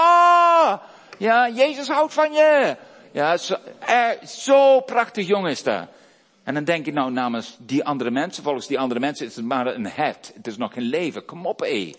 opa! Ja, Jezus houdt van je. Ja, zo, eh, zo prachtig jong is dat. En dan denk ik nou namens die andere mensen, volgens die andere mensen is het maar een het. Het is nog geen leven. Kom op hé.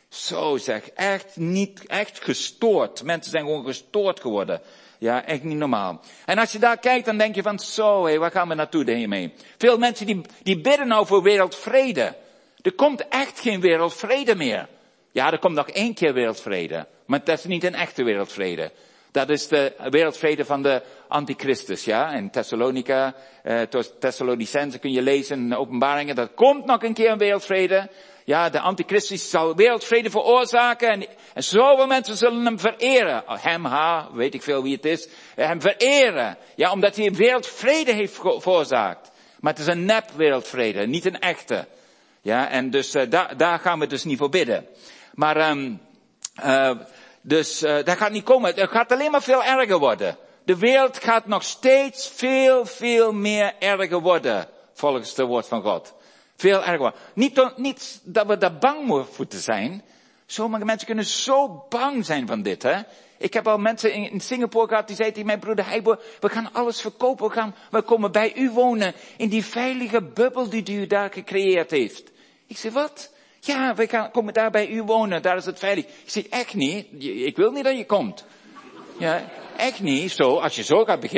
Zo zeg, echt niet, echt gestoord. Mensen zijn gewoon gestoord geworden. Ja, echt niet normaal. En als je daar kijkt, dan denk je van zo hé, waar gaan we naartoe hiermee? Veel mensen die, die bidden nou voor wereldvrede. Er komt echt geen wereldvrede meer. Ja, er komt nog één keer wereldvrede. Maar dat is niet een echte wereldvrede. Dat is de wereldvrede van de antichristus, ja. In Thessalonica, uh, Thessalonicense kun je lezen in openbaringen. Dat komt nog een keer een wereldvrede. Ja, de antichristus zal wereldvrede veroorzaken. En, en zoveel mensen zullen hem vereren. Hem, haar, weet ik veel wie het is. Hem vereren. Ja, omdat hij wereldvrede heeft veroorzaakt. Maar het is een nep wereldvrede, niet een echte. Ja, en dus uh, daar, daar gaan we dus niet voor bidden. Maar, um, uh, dus uh, dat gaat niet komen. Het gaat alleen maar veel erger worden. De wereld gaat nog steeds veel, veel meer erger worden. Volgens het woord van God. Veel erger worden. Niet, niet dat we daar bang moeten zijn. Sommige mensen kunnen zo bang zijn van dit, hè. Ik heb al mensen in Singapore gehad die zeiden tegen mijn broeder Heibo, we gaan alles verkopen, we gaan, we komen bij u wonen. In die veilige bubbel die u daar gecreëerd heeft. Ik zeg, wat? Ja, we gaan, komen daar bij u wonen, daar is het veilig. Ik zeg, echt niet, ik wil niet dat je komt. Ja, echt niet, zo, als je zo gaat beginnen.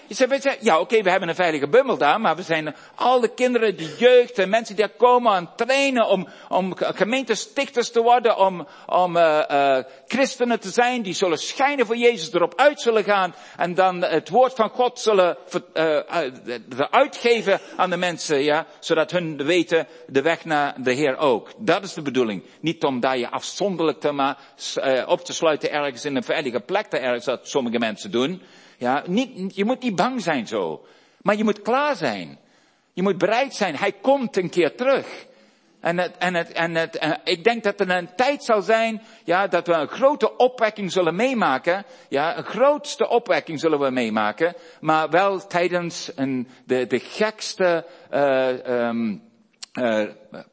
Je zegt, ja oké, okay, we hebben een veilige bummel daar, maar we zijn al de kinderen, de jeugd, de mensen die daar komen aan het trainen om, om gemeentestichters te worden, om, om uh, uh, christenen te zijn, die zullen schijnen voor Jezus, erop uit zullen gaan en dan het woord van God zullen uh, uh, uitgeven aan de mensen, ja, zodat hun weten de weg naar de Heer ook. Dat is de bedoeling. Niet om daar je afzonderlijk te maar, uh, op te sluiten ergens in een veilige plek, te ergens dat sommige mensen doen. Ja, niet, je moet niet bang zijn zo. Maar je moet klaar zijn. Je moet bereid zijn. Hij komt een keer terug. En, het, en, het, en, het, en ik denk dat er een tijd zal zijn, ja, dat we een grote opwekking zullen meemaken. Ja, een grootste opwekking zullen we meemaken. Maar wel tijdens een, de, de gekste, uh, um, uh,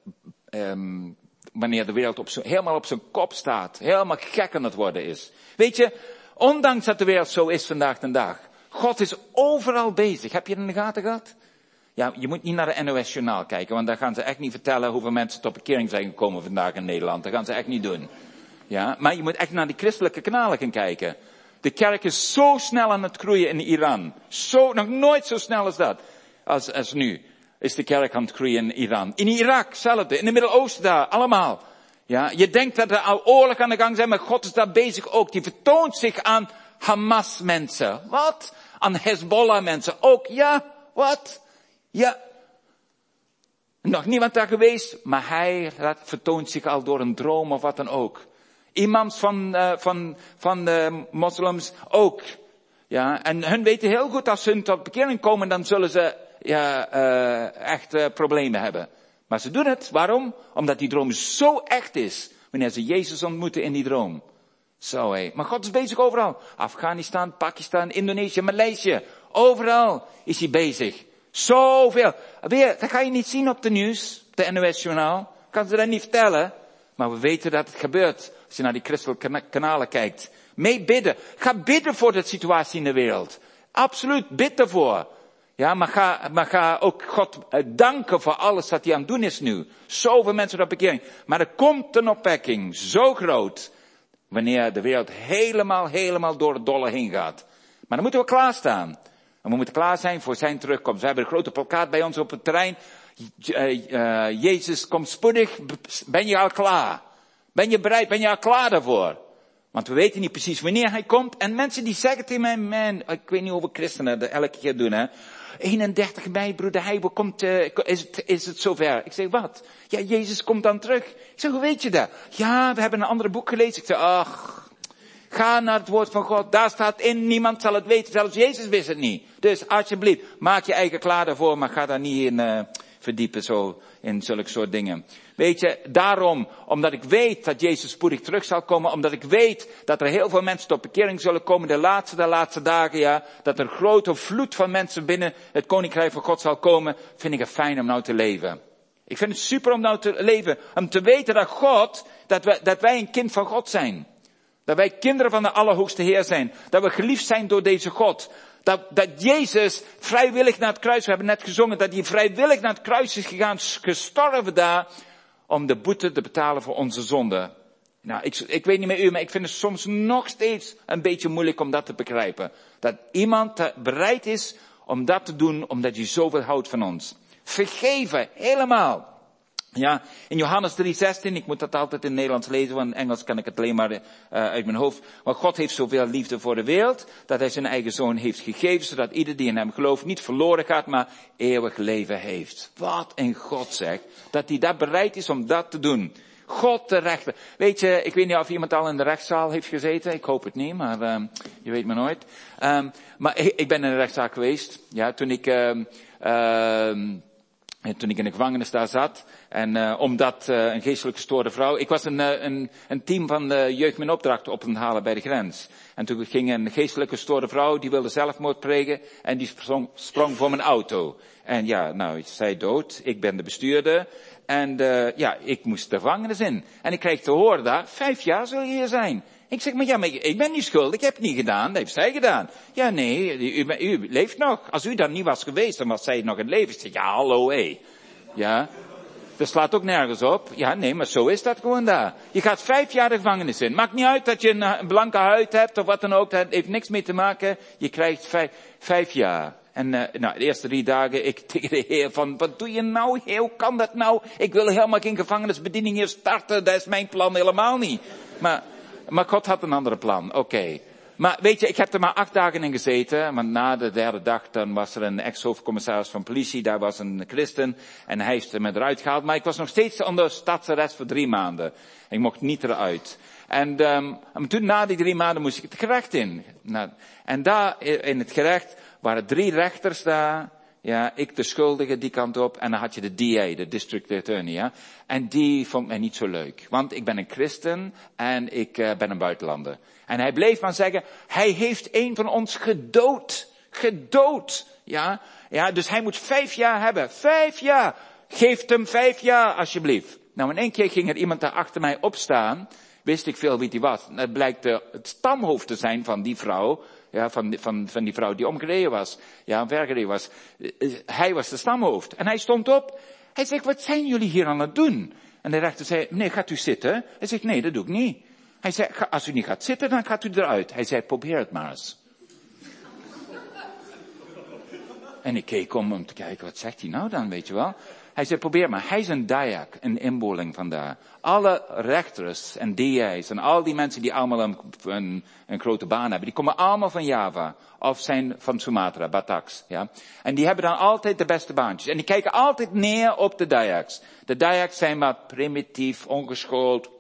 um, wanneer de wereld op zo, helemaal op zijn kop staat. Helemaal gek aan het worden is. Weet je, ondanks dat de wereld zo is vandaag de dag. God is overal bezig. Heb je het in de gaten gehad? Ja, je moet niet naar de N O S-journaal kijken, want daar gaan ze echt niet vertellen hoeveel mensen tot bekering zijn gekomen vandaag in Nederland. Dat gaan ze echt niet doen. Ja, maar je moet echt naar die christelijke kanalen gaan kijken. De kerk is zo snel aan het groeien in Iran. Zo, nog nooit zo snel als dat. Als, als nu is de kerk aan het groeien in Iran. In Irak, hetzelfde. In het Midden-Oosten daar, allemaal. Ja, je denkt dat er al oorlog aan de gang zijn, maar God is daar bezig ook. Die vertoont zich aan Hamas-mensen. Wat? Aan Hezbollah-mensen ook. Ja, wat? Ja. Nog niemand daar geweest, maar hij vertoont zich al door een droom of wat dan ook. Imams van, uh, van, van de moslims ook. Ja, en hun weten heel goed als ze tot bekering komen, dan zullen ze ja, uh, echt uh, problemen hebben. Maar ze doen het. Waarom? Omdat die droom zo echt is. Wanneer ze Jezus ontmoeten in die droom. Zo hé. Maar God is bezig overal. Afghanistan, Pakistan, Indonesië, Maleisië. Overal is hij bezig. Zoveel. Weer, dat ga je niet zien op de nieuws. Op de N O S-journaal. Kan ze dat niet vertellen. Maar we weten dat het gebeurt. Als je naar die christelijke kanalen kijkt. Mee bidden. Ga bidden voor de situatie in de wereld. Absoluut, bid ervoor. Ja, maar ga, maar ga ook God danken voor alles wat hij aan het doen is nu. Zoveel mensen op bekering. Maar er komt een opwekking, zo groot, wanneer de wereld helemaal, helemaal door het dolle heen gaat. Maar dan moeten we klaarstaan. En we moeten klaar zijn voor zijn terugkomst. We hebben een grote plakkaat bij ons op het terrein. Uh, uh, Jezus komt spoedig. Ben je al klaar? Ben je bereid? Ben je al klaar daarvoor? Want we weten niet precies wanneer hij komt. En mensen die zeggen tegen mij, man, ik weet niet hoeveel christenen dat elke keer doen, hè. eenendertig mei, broeder Heijbel, komt, uh, is het, is het zover? Ik zeg, wat? Ja, Jezus komt dan terug. Ik zeg, hoe weet je dat? Ja, we hebben een ander boek gelezen. Ik zeg, ach, ga naar het woord van God. Daar staat in, niemand zal het weten. Zelfs Jezus wist het niet. Dus alsjeblieft, maak je eigen klaar daarvoor, maar ga daar niet in uh, verdiepen zo, in zulke soort dingen. Weet je, daarom, omdat ik weet dat Jezus spoedig terug zal komen, omdat ik weet dat er heel veel mensen tot bekering zullen komen, de laatste, de laatste dagen, ja, dat er een grote vloed van mensen binnen het Koninkrijk van God zal komen, vind ik het fijn om nou te leven. Ik vind het super om nou te leven, om te weten dat God, dat wij, dat wij een kind van God zijn. Dat wij kinderen van de Allerhoogste Heer zijn. Dat we geliefd zijn door deze God. Dat, dat Jezus vrijwillig naar het kruis, we hebben net gezongen, dat hij vrijwillig naar het kruis is gegaan, gestorven daar, om de boete te betalen voor onze zonde. Nou, ik, ik weet niet met u, maar ik vind het soms nog steeds een beetje moeilijk om dat te begrijpen. Dat iemand bereid is om dat te doen, omdat hij zoveel houdt van ons. Vergeven, helemaal. Ja, in Johannes drie zestien, ik moet dat altijd in het Nederlands lezen, want in Engels kan ik het alleen maar uh, uit mijn hoofd. Want God heeft zoveel liefde voor de wereld, dat hij zijn eigen zoon heeft gegeven, zodat ieder die in hem gelooft niet verloren gaat, maar eeuwig leven heeft. Wat een God zegt, dat hij dat bereid is om dat te doen. God de rechter. Weet je, ik weet niet of iemand al in de rechtszaal heeft gezeten, ik hoop het niet, maar uh, je weet maar nooit. Um, maar ik, ik ben in de rechtszaak geweest, ja, toen ik... Uh, uh, En toen ik in de gevangenis daar zat, en uh, omdat uh, een geestelijk gestoorde vrouw, ik was een, uh, een, een team van de Jeugd met Opdracht op het halen bij de grens. En toen ging een geestelijk gestoorde vrouw, die wilde zelfmoord plegen, en die sprong, sprong voor mijn auto. En ja, nou, zij dood, ik ben de bestuurder, en uh, ja, ik moest de gevangenis in. En ik kreeg te horen daar, vijf jaar zul je hier zijn. Ik zeg, maar ja, maar ik ben niet schuldig, ik heb het niet gedaan, dat heeft zij gedaan. Ja, nee, u, u, u leeft nog. Als u daar niet was geweest, dan was zij nog in leven. Ik zeg, ja, hallo, hé. Ja. Dat slaat ook nergens op. Ja, nee, maar zo is dat gewoon daar. Je gaat vijf jaar de gevangenis in. Maakt niet uit dat je een blanke huid hebt of wat dan ook. Dat heeft niks mee te maken. Je krijgt vijf, vijf jaar. En uh, nou, de eerste drie dagen, ik tegen de Heer van, wat doe je nou? Hoe kan dat nou? Ik wil helemaal geen gevangenisbediening hier starten. Dat is mijn plan helemaal niet. Maar, maar God had een andere plan. Oké. Okay. Maar weet je, ik heb er maar acht dagen in gezeten. Want na de derde dag, dan was er een ex-hoofdcommissaris van politie. Daar was een christen. En hij heeft me eruit gehaald. Maar ik was nog steeds onder stadsarrest voor drie maanden. Ik mocht niet eruit. En, um, en toen na die drie maanden moest ik het gerecht in. Nou, en daar in het gerecht waren drie rechters daar. Ja, ik de schuldige die kant op. En dan had je de D A, de district attorney. Ja. En die vond mij niet zo leuk. Want ik ben een christen en ik uh, ben een buitenlander. En hij bleef maar zeggen, hij heeft een van ons gedood. Gedood. Ja, ja, dus hij moet vijf jaar hebben. Vijf jaar. Geef hem vijf jaar, alsjeblieft. Nou, in één keer ging er iemand daar achter mij opstaan. Wist ik veel wie die was. Dat blijkt de, het stamhoofd te zijn van die vrouw. Ja, van, van, van die vrouw die omgereden was. Ja, vergereden was. Hij was de stamhoofd. En hij stond op. Hij zegt, wat zijn jullie hier aan het doen? En de rechter zei, nee, gaat u zitten? Hij zegt, nee, dat doe ik niet. Hij zei, als u niet gaat zitten, dan gaat u eruit. Hij zei, probeer het maar eens. En ik keek om om te kijken, wat zegt hij nou dan, weet je wel? Hij zei, probeer maar. Hij is een Dayak, een inboorling vandaar. Alle rechters en D A's en al die mensen die allemaal een, een, een grote baan hebben, die komen allemaal van Java. Of zijn van Sumatra, Bataks, ja. En die hebben dan altijd de beste baantjes. En die kijken altijd neer op de Dayaks. De Dayaks zijn maar primitief, ongeschoold.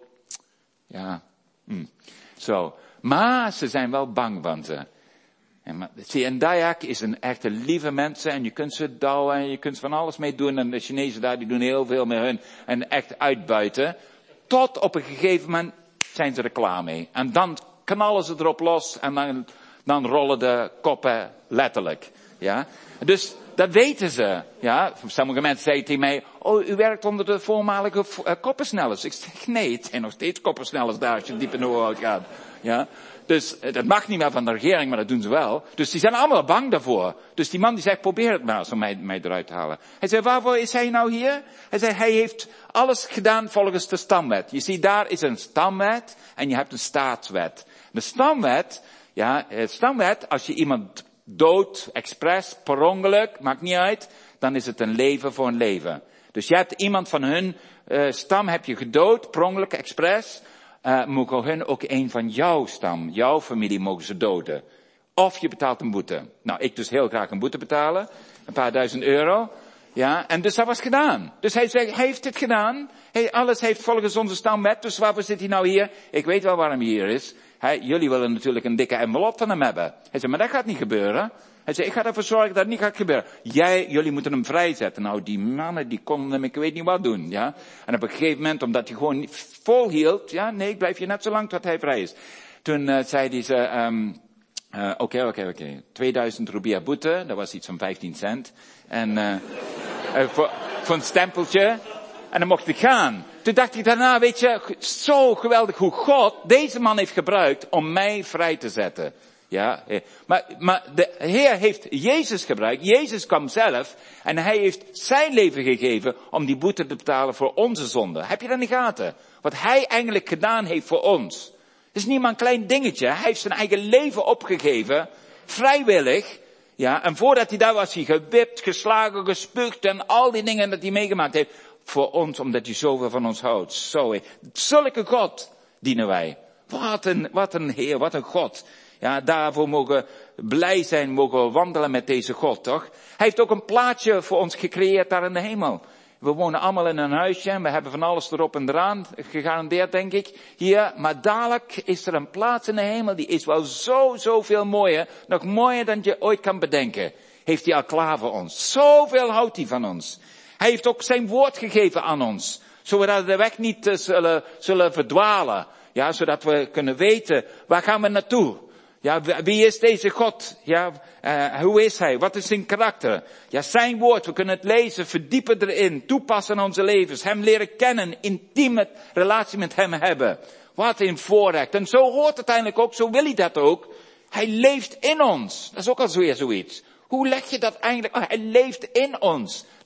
Ja, hm. Zo. Maar ze zijn wel bang van ze. En, maar, zie, een Dayak is een echte lieve mensen en je kunt ze douwen en je kunt van alles mee doen. En de Chinezen daar, die doen heel veel met hun en echt uitbuiten. Tot op een gegeven moment zijn ze er klaar mee. En dan knallen ze erop los en dan, dan rollen de koppen letterlijk. Ja, dus dat weten ze. Ja, sommige mensen zeggen tegen mij, oh, u werkt onder de voormalige uh, koppersnellers. Ik zeg, nee, het zijn nog steeds koppersnellers daar als je diep in de oorlog gaat. Ja. Dus dat mag niet meer van de regering, maar dat doen ze wel. Dus die zijn allemaal bang daarvoor. Dus die man die zegt, probeer het maar eens om mij, mij eruit te halen. Hij zei, waarvoor is hij nou hier? Hij zei, hij heeft alles gedaan volgens de stamwet. Je ziet, daar is een stamwet en je hebt een staatswet. De stamwet, ja, de stamwet, als je iemand doodt, expres, per ongeluk, maakt niet uit, dan is het een leven voor een leven. Dus je hebt iemand van hun uh, stam heb je gedood, per ongeluk, expres. Uh, mogen hun ook een van jouw stam, jouw familie mogen ze doden. Of je betaalt een boete. Nou, ik dus heel graag een boete betalen. Een paar duizend euro. Ja, en dus dat was gedaan. Dus hij zei, hij heeft het gedaan. Hij, alles heeft volgens onze stamwet. Dus waarvoor zit hij nou hier? Ik weet wel waarom hij hier is. Hij, jullie willen natuurlijk een dikke envelop van hem hebben. Hij zei, maar dat gaat niet gebeuren. Hij zei, ik ga ervoor zorgen dat het niet gaat gebeuren. Jij, jullie moeten hem vrijzetten. Nou, die mannen, die konden hem, ik weet niet wat doen, ja. En op een gegeven moment, omdat hij gewoon niet volhield, ja, nee, ik blijf hier net zo lang tot hij vrij is. Toen uh, zei hij ze, um, uh, oké, oké, oké, tweeduizend roebia boete, dat was iets van vijftien cent. En, uh, uh, voor, voor een stempeltje. En dan mocht ik gaan. Toen dacht ik daarna, weet je, zo geweldig hoe God deze man heeft gebruikt om mij vrij te zetten. Ja, maar, maar de Heer heeft Jezus gebruikt. Jezus kwam zelf en hij heeft zijn leven gegeven om die boete te betalen voor onze zonde. Heb je dat in de gaten? Wat hij eigenlijk gedaan heeft voor ons. Het is niet maar een klein dingetje. Hij heeft zijn eigen leven opgegeven, vrijwillig. Ja, en voordat hij daar was, hij gewipt, geslagen, gespuugd en al die dingen dat hij meegemaakt heeft. Voor ons, omdat hij zoveel van ons houdt. Zo, zulke God dienen wij. Wat een, wat een Heer, wat een God. Ja, daarvoor mogen we blij zijn, mogen we wandelen met deze God, toch? Hij heeft ook een plaatsje voor ons gecreëerd daar in de hemel. We wonen allemaal in een huisje en we hebben van alles erop en eraan, gegarandeerd denk ik, hier. Maar dadelijk is er een plaats in de hemel, die is wel zo, zoveel mooier, nog mooier dan je ooit kan bedenken. Heeft hij al klaar voor ons. Zoveel houdt hij van ons. Hij heeft ook zijn woord gegeven aan ons, zodat we de weg niet uh, zullen, zullen verdwalen. Ja, zodat we kunnen weten, waar gaan we naartoe? Ja, wie is deze God? Ja, uh, hoe is hij? Wat is zijn karakter? Ja, zijn woord, we kunnen het lezen, verdiepen erin, toepassen in onze levens, hem leren kennen, intieme relatie met hem hebben. Wat een voorrecht. En zo hoort het uiteindelijk ook, zo wil hij dat ook. Hij leeft in ons. Dat is ook al weer zoiets. Hoe leg je dat eigenlijk? Oh, hij leeft in ons.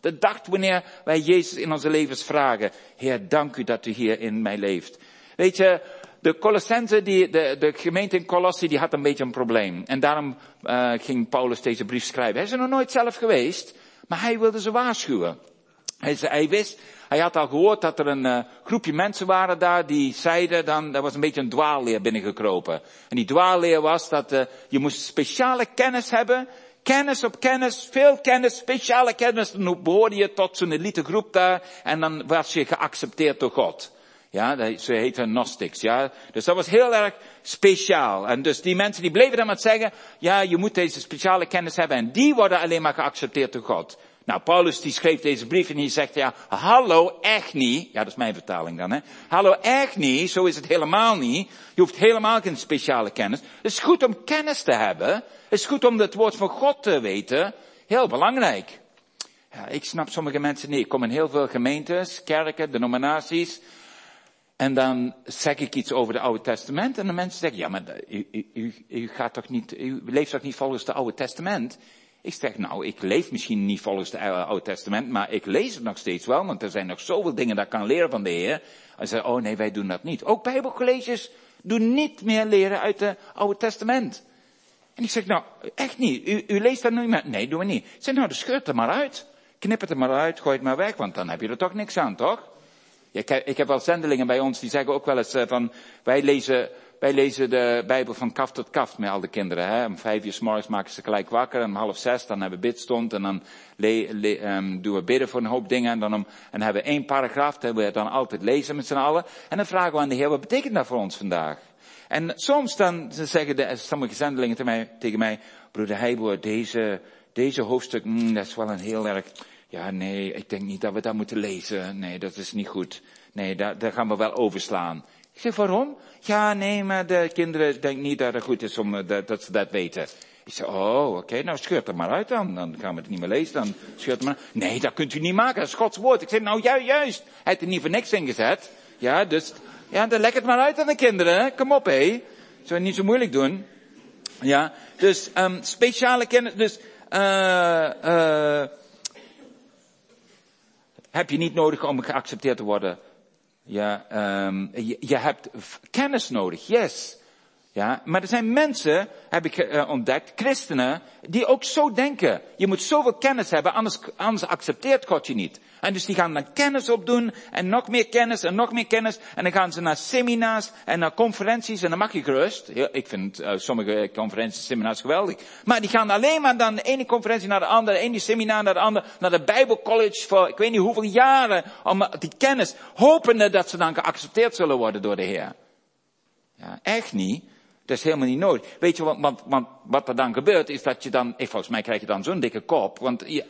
De dag wanneer wij Jezus in onze levens vragen. Heer, dank u dat u hier in mij leeft. Weet je, de Colossenzen, die, de, de gemeente in Colossae, die had een beetje een probleem. En daarom uh, ging Paulus deze brief schrijven. Hij is er nog nooit zelf geweest, maar hij wilde ze waarschuwen. Hij, hij wist, hij had al gehoord dat er een uh, groepje mensen waren daar die zeiden dan, er was een beetje een dwaalleer binnengekropen. En die dwaalleer was dat uh, je moest speciale kennis hebben. Kennis op kennis, veel kennis, speciale kennis. Dan behoorde je tot zo'n elite groep daar en dan was je geaccepteerd door God. Ja, ze heten Gnostics, ja. Dus dat was heel erg speciaal. En dus die mensen die bleven dan maar zeggen, ja, je moet deze speciale kennis hebben en die worden alleen maar geaccepteerd door God. Nou, Paulus die schreef deze brief en die zegt, ja, hallo, echt niet. Ja, dat is mijn vertaling dan, hè. Hallo, echt niet, zo is het helemaal niet. Je hoeft helemaal geen speciale kennis. Het is goed om kennis te hebben. Het is goed om het woord van God te weten. Heel belangrijk. Ja, ik snap sommige mensen niet. Ik kom in heel veel gemeentes, kerken, denominaties. En dan zeg ik iets over het Oude Testament. En de mensen zeggen, ja, maar u, u, u, u gaat toch niet, u leeft toch niet volgens het Oude Testament? Ik zeg, nou, ik leef misschien niet volgens het Oude Testament, maar ik lees het nog steeds wel, want er zijn nog zoveel dingen dat ik kan leren van de Heer. En ze zeggen, oh nee, wij doen dat niet. Ook Bijbelcolleges doen niet meer leren uit het Oude Testament. En ik zeg, nou, echt niet. U, u leest dat niet meer? Nee, doen we niet. Ik zeg, nou, dan scheurt er maar uit. Knip het er maar uit, gooi het maar weg, want dan heb je er toch niks aan, toch? Ik heb, ik heb wel zendelingen bij ons, die zeggen ook wel eens uh, van, wij lezen, wij lezen de Bijbel van kaf tot kaf met al de kinderen. Hè? Om vijf uur 's morgens maken ze gelijk wakker, en om half zes, dan hebben we bidstond, en dan le, le, um, doen we bidden voor een hoop dingen, en dan, om, en dan hebben we één paragraaf, dat we dan altijd lezen met z'n allen, en dan vragen we aan de Heer, wat betekent dat voor ons vandaag? En soms dan zeggen de, sommige zendelingen tegen mij, tegen mij broeder Heiboer, deze, deze hoofdstuk, mm, dat is wel een heel erg... Ja, nee, ik denk niet dat we dat moeten lezen. Nee, dat is niet goed. Nee, daar, daar gaan we wel overslaan. Ik zeg, waarom? Ja, nee, maar de kinderen denken niet dat het goed is om dat, dat ze dat weten. Ik zeg, oh, oké, okay, nou scheurt er maar uit dan. Dan gaan we het niet meer lezen, dan scheurt het maar uit. Nee, dat kunt u niet maken, dat is Gods woord. Ik zeg, nou ju- juist, hij heeft er niet voor niks ingezet. Ja, dus, ja, dan leg het maar uit aan de kinderen. Kom op, hé. Zullen we niet zo moeilijk doen? Ja, dus, um, speciale kennis, dus, eh, uh, uh, heb je niet nodig om geaccepteerd te worden. Ja, um, je, je hebt kennis nodig, yes. Ja, maar er zijn mensen, heb ik uh, ontdekt, christenen, die ook zo denken. Je moet zoveel kennis hebben, anders, anders accepteert God je niet. En dus die gaan dan kennis opdoen, en nog meer kennis, en nog meer kennis. En dan gaan ze naar seminars, en naar conferenties, en dan mag je gerust. Ja, ik vind uh, sommige conferenties, seminars geweldig. Maar die gaan alleen maar dan de ene conferentie naar de andere, de ene seminar naar de andere, naar de Bijbelcollege voor ik weet niet hoeveel jaren, om die kennis, hopende dat ze dan geaccepteerd zullen worden door de Heer. Ja, echt niet. Dat is helemaal niet nodig. Weet je, want, want, want wat er dan gebeurt, is dat je dan, eh, volgens mij krijg je dan zo'n dikke kop, want, ja,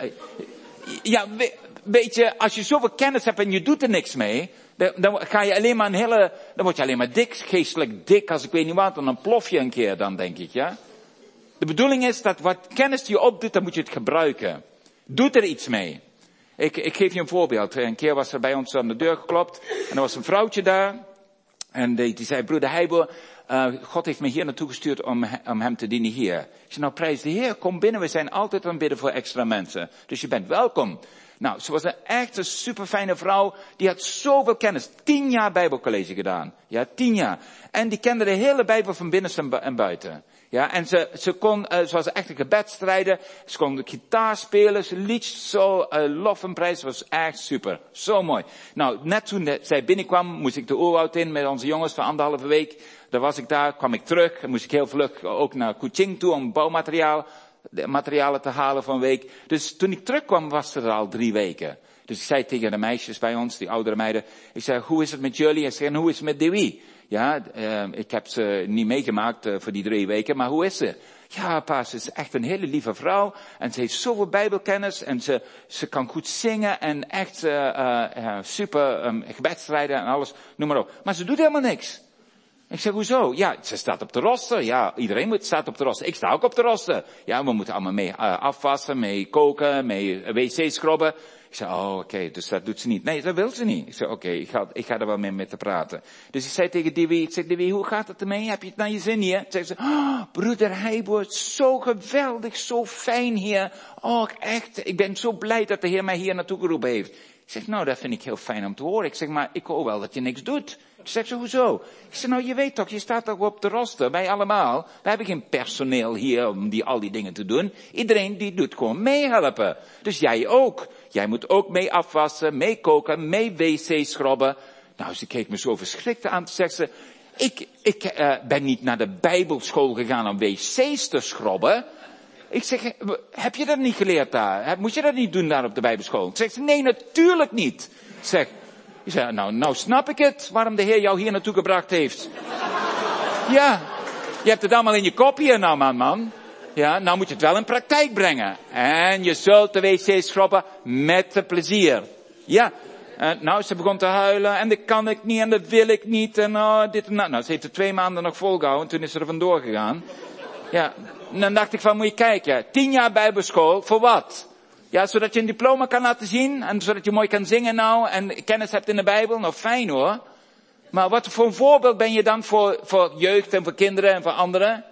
ja we, weet je, als je zoveel kennis hebt en je doet er niks mee, dan, dan ga je alleen maar een hele, dan word je alleen maar dik, geestelijk dik, als ik weet niet wat, en dan plof je een keer dan, denk ik, ja. De bedoeling is dat wat kennis je opdoet, dan moet je het gebruiken. Doe er iets mee. Ik, ik geef je een voorbeeld. Een keer was er bij ons aan de deur geklopt, en er was een vrouwtje daar, en die, die zei, broeder Heiboer, Uh, God heeft me hier naartoe gestuurd om, om hem te dienen hier. Ik zei, nou prijs de Heer, kom binnen, we zijn altijd aan het bidden voor extra mensen. Dus je bent welkom. Nou, ze was een echt een super fijne vrouw, die had zoveel kennis. Tien jaar Bijbelcollege gedaan. Ja, tien jaar. En die kende de hele Bijbel van binnen en buiten. Ja, en ze, ze kon, uh, ze was echt een gebedstrijder. Ze kon de gitaar spelen, ze liet zo uh, lof en prijs. was echt super. Zo mooi. Nou, net toen de, zij binnenkwam, moest ik de oerwoud in met onze jongens van anderhalve week. Daar was ik daar, kwam ik terug. Dan moest ik heel vlug ook naar Kuching toe om bouwmateriaal, de materialen te halen van een week. Dus toen ik terugkwam was ze er al drie weken. Dus ik zei tegen de meisjes bij ons, die oudere meiden. Ik zei, hoe is het met jullie? En ze zei, hoe is het met Dewey? Ja, uh, ik heb ze niet meegemaakt uh, voor die drie weken, maar hoe is ze? Ja, pa, ze is echt een hele lieve vrouw. En ze heeft zoveel bijbelkennis. En ze, ze kan goed zingen. En echt uh, uh, super um, gebedstrijden en alles. Noem maar op. Maar ze doet helemaal niks. Ik zeg, hoezo? Ja, ze staat op de roster. Ja, iedereen moet, staat op de roster. Ik sta ook op de roster. Ja, we moeten allemaal mee uh, afwassen, mee koken, mee wc schrobben. Ik zei, oh, oké, okay, dus dat doet ze niet. Nee, dat wil ze niet. Ik zei, oké, okay, ik, ga, ik ga er wel mee met te praten. Dus ik zei tegen Divi, ik zeg, Divi, hoe gaat het ermee? Heb je het naar je zin hier? Zeg ze, oh, broeder, hij wordt zo geweldig, zo fijn hier. Oh, echt, ik ben zo blij dat de Heer mij hier naartoe geroepen heeft. Ik zeg, nou, dat vind ik heel fijn om te horen. Ik zeg, maar ik hoor wel dat je niks doet. Ik zeg ze, hoezo? Ik zeg, nou, je weet toch, je staat toch op de roster, wij allemaal. We hebben geen personeel hier om die, al die dingen te doen. Iedereen die doet gewoon meehelpen. Dus jij ook. Jij moet ook mee afwassen, mee koken, mee wc schrobben. Nou, ze keek me zo verschrikt aan. Zegt ze, ik, ik uh, ben niet naar de bijbelschool gegaan om wc's te schrobben. Ik zeg, heb je dat niet geleerd daar? Moet je dat niet doen daar op de bijbelschool? Ik zeg, nee, natuurlijk niet. Ik zeg, ik zeg, nou, nou snap ik het, waarom de Heer jou hier naartoe gebracht heeft. Ja, je hebt het allemaal in je kop hier nou, man, man. Ja, nou moet je het wel in praktijk brengen. En je zult de wc's schrobben met de plezier. Ja, en nou, ze begon te huilen en dat kan ik niet en dat wil ik niet en oh, dit en dat. Nou, ze heeft er twee maanden nog volgehouden en toen is ze er vandoor gegaan. Ja, en dan dacht ik van, moet je kijken, tien jaar bijbelschool, voor wat? Ja, zodat je een diploma kan laten zien en zodat je mooi kan zingen nou en kennis hebt in de Bijbel. Nou, fijn hoor. Maar wat voor een voorbeeld ben je dan voor, voor jeugd en voor kinderen en voor anderen?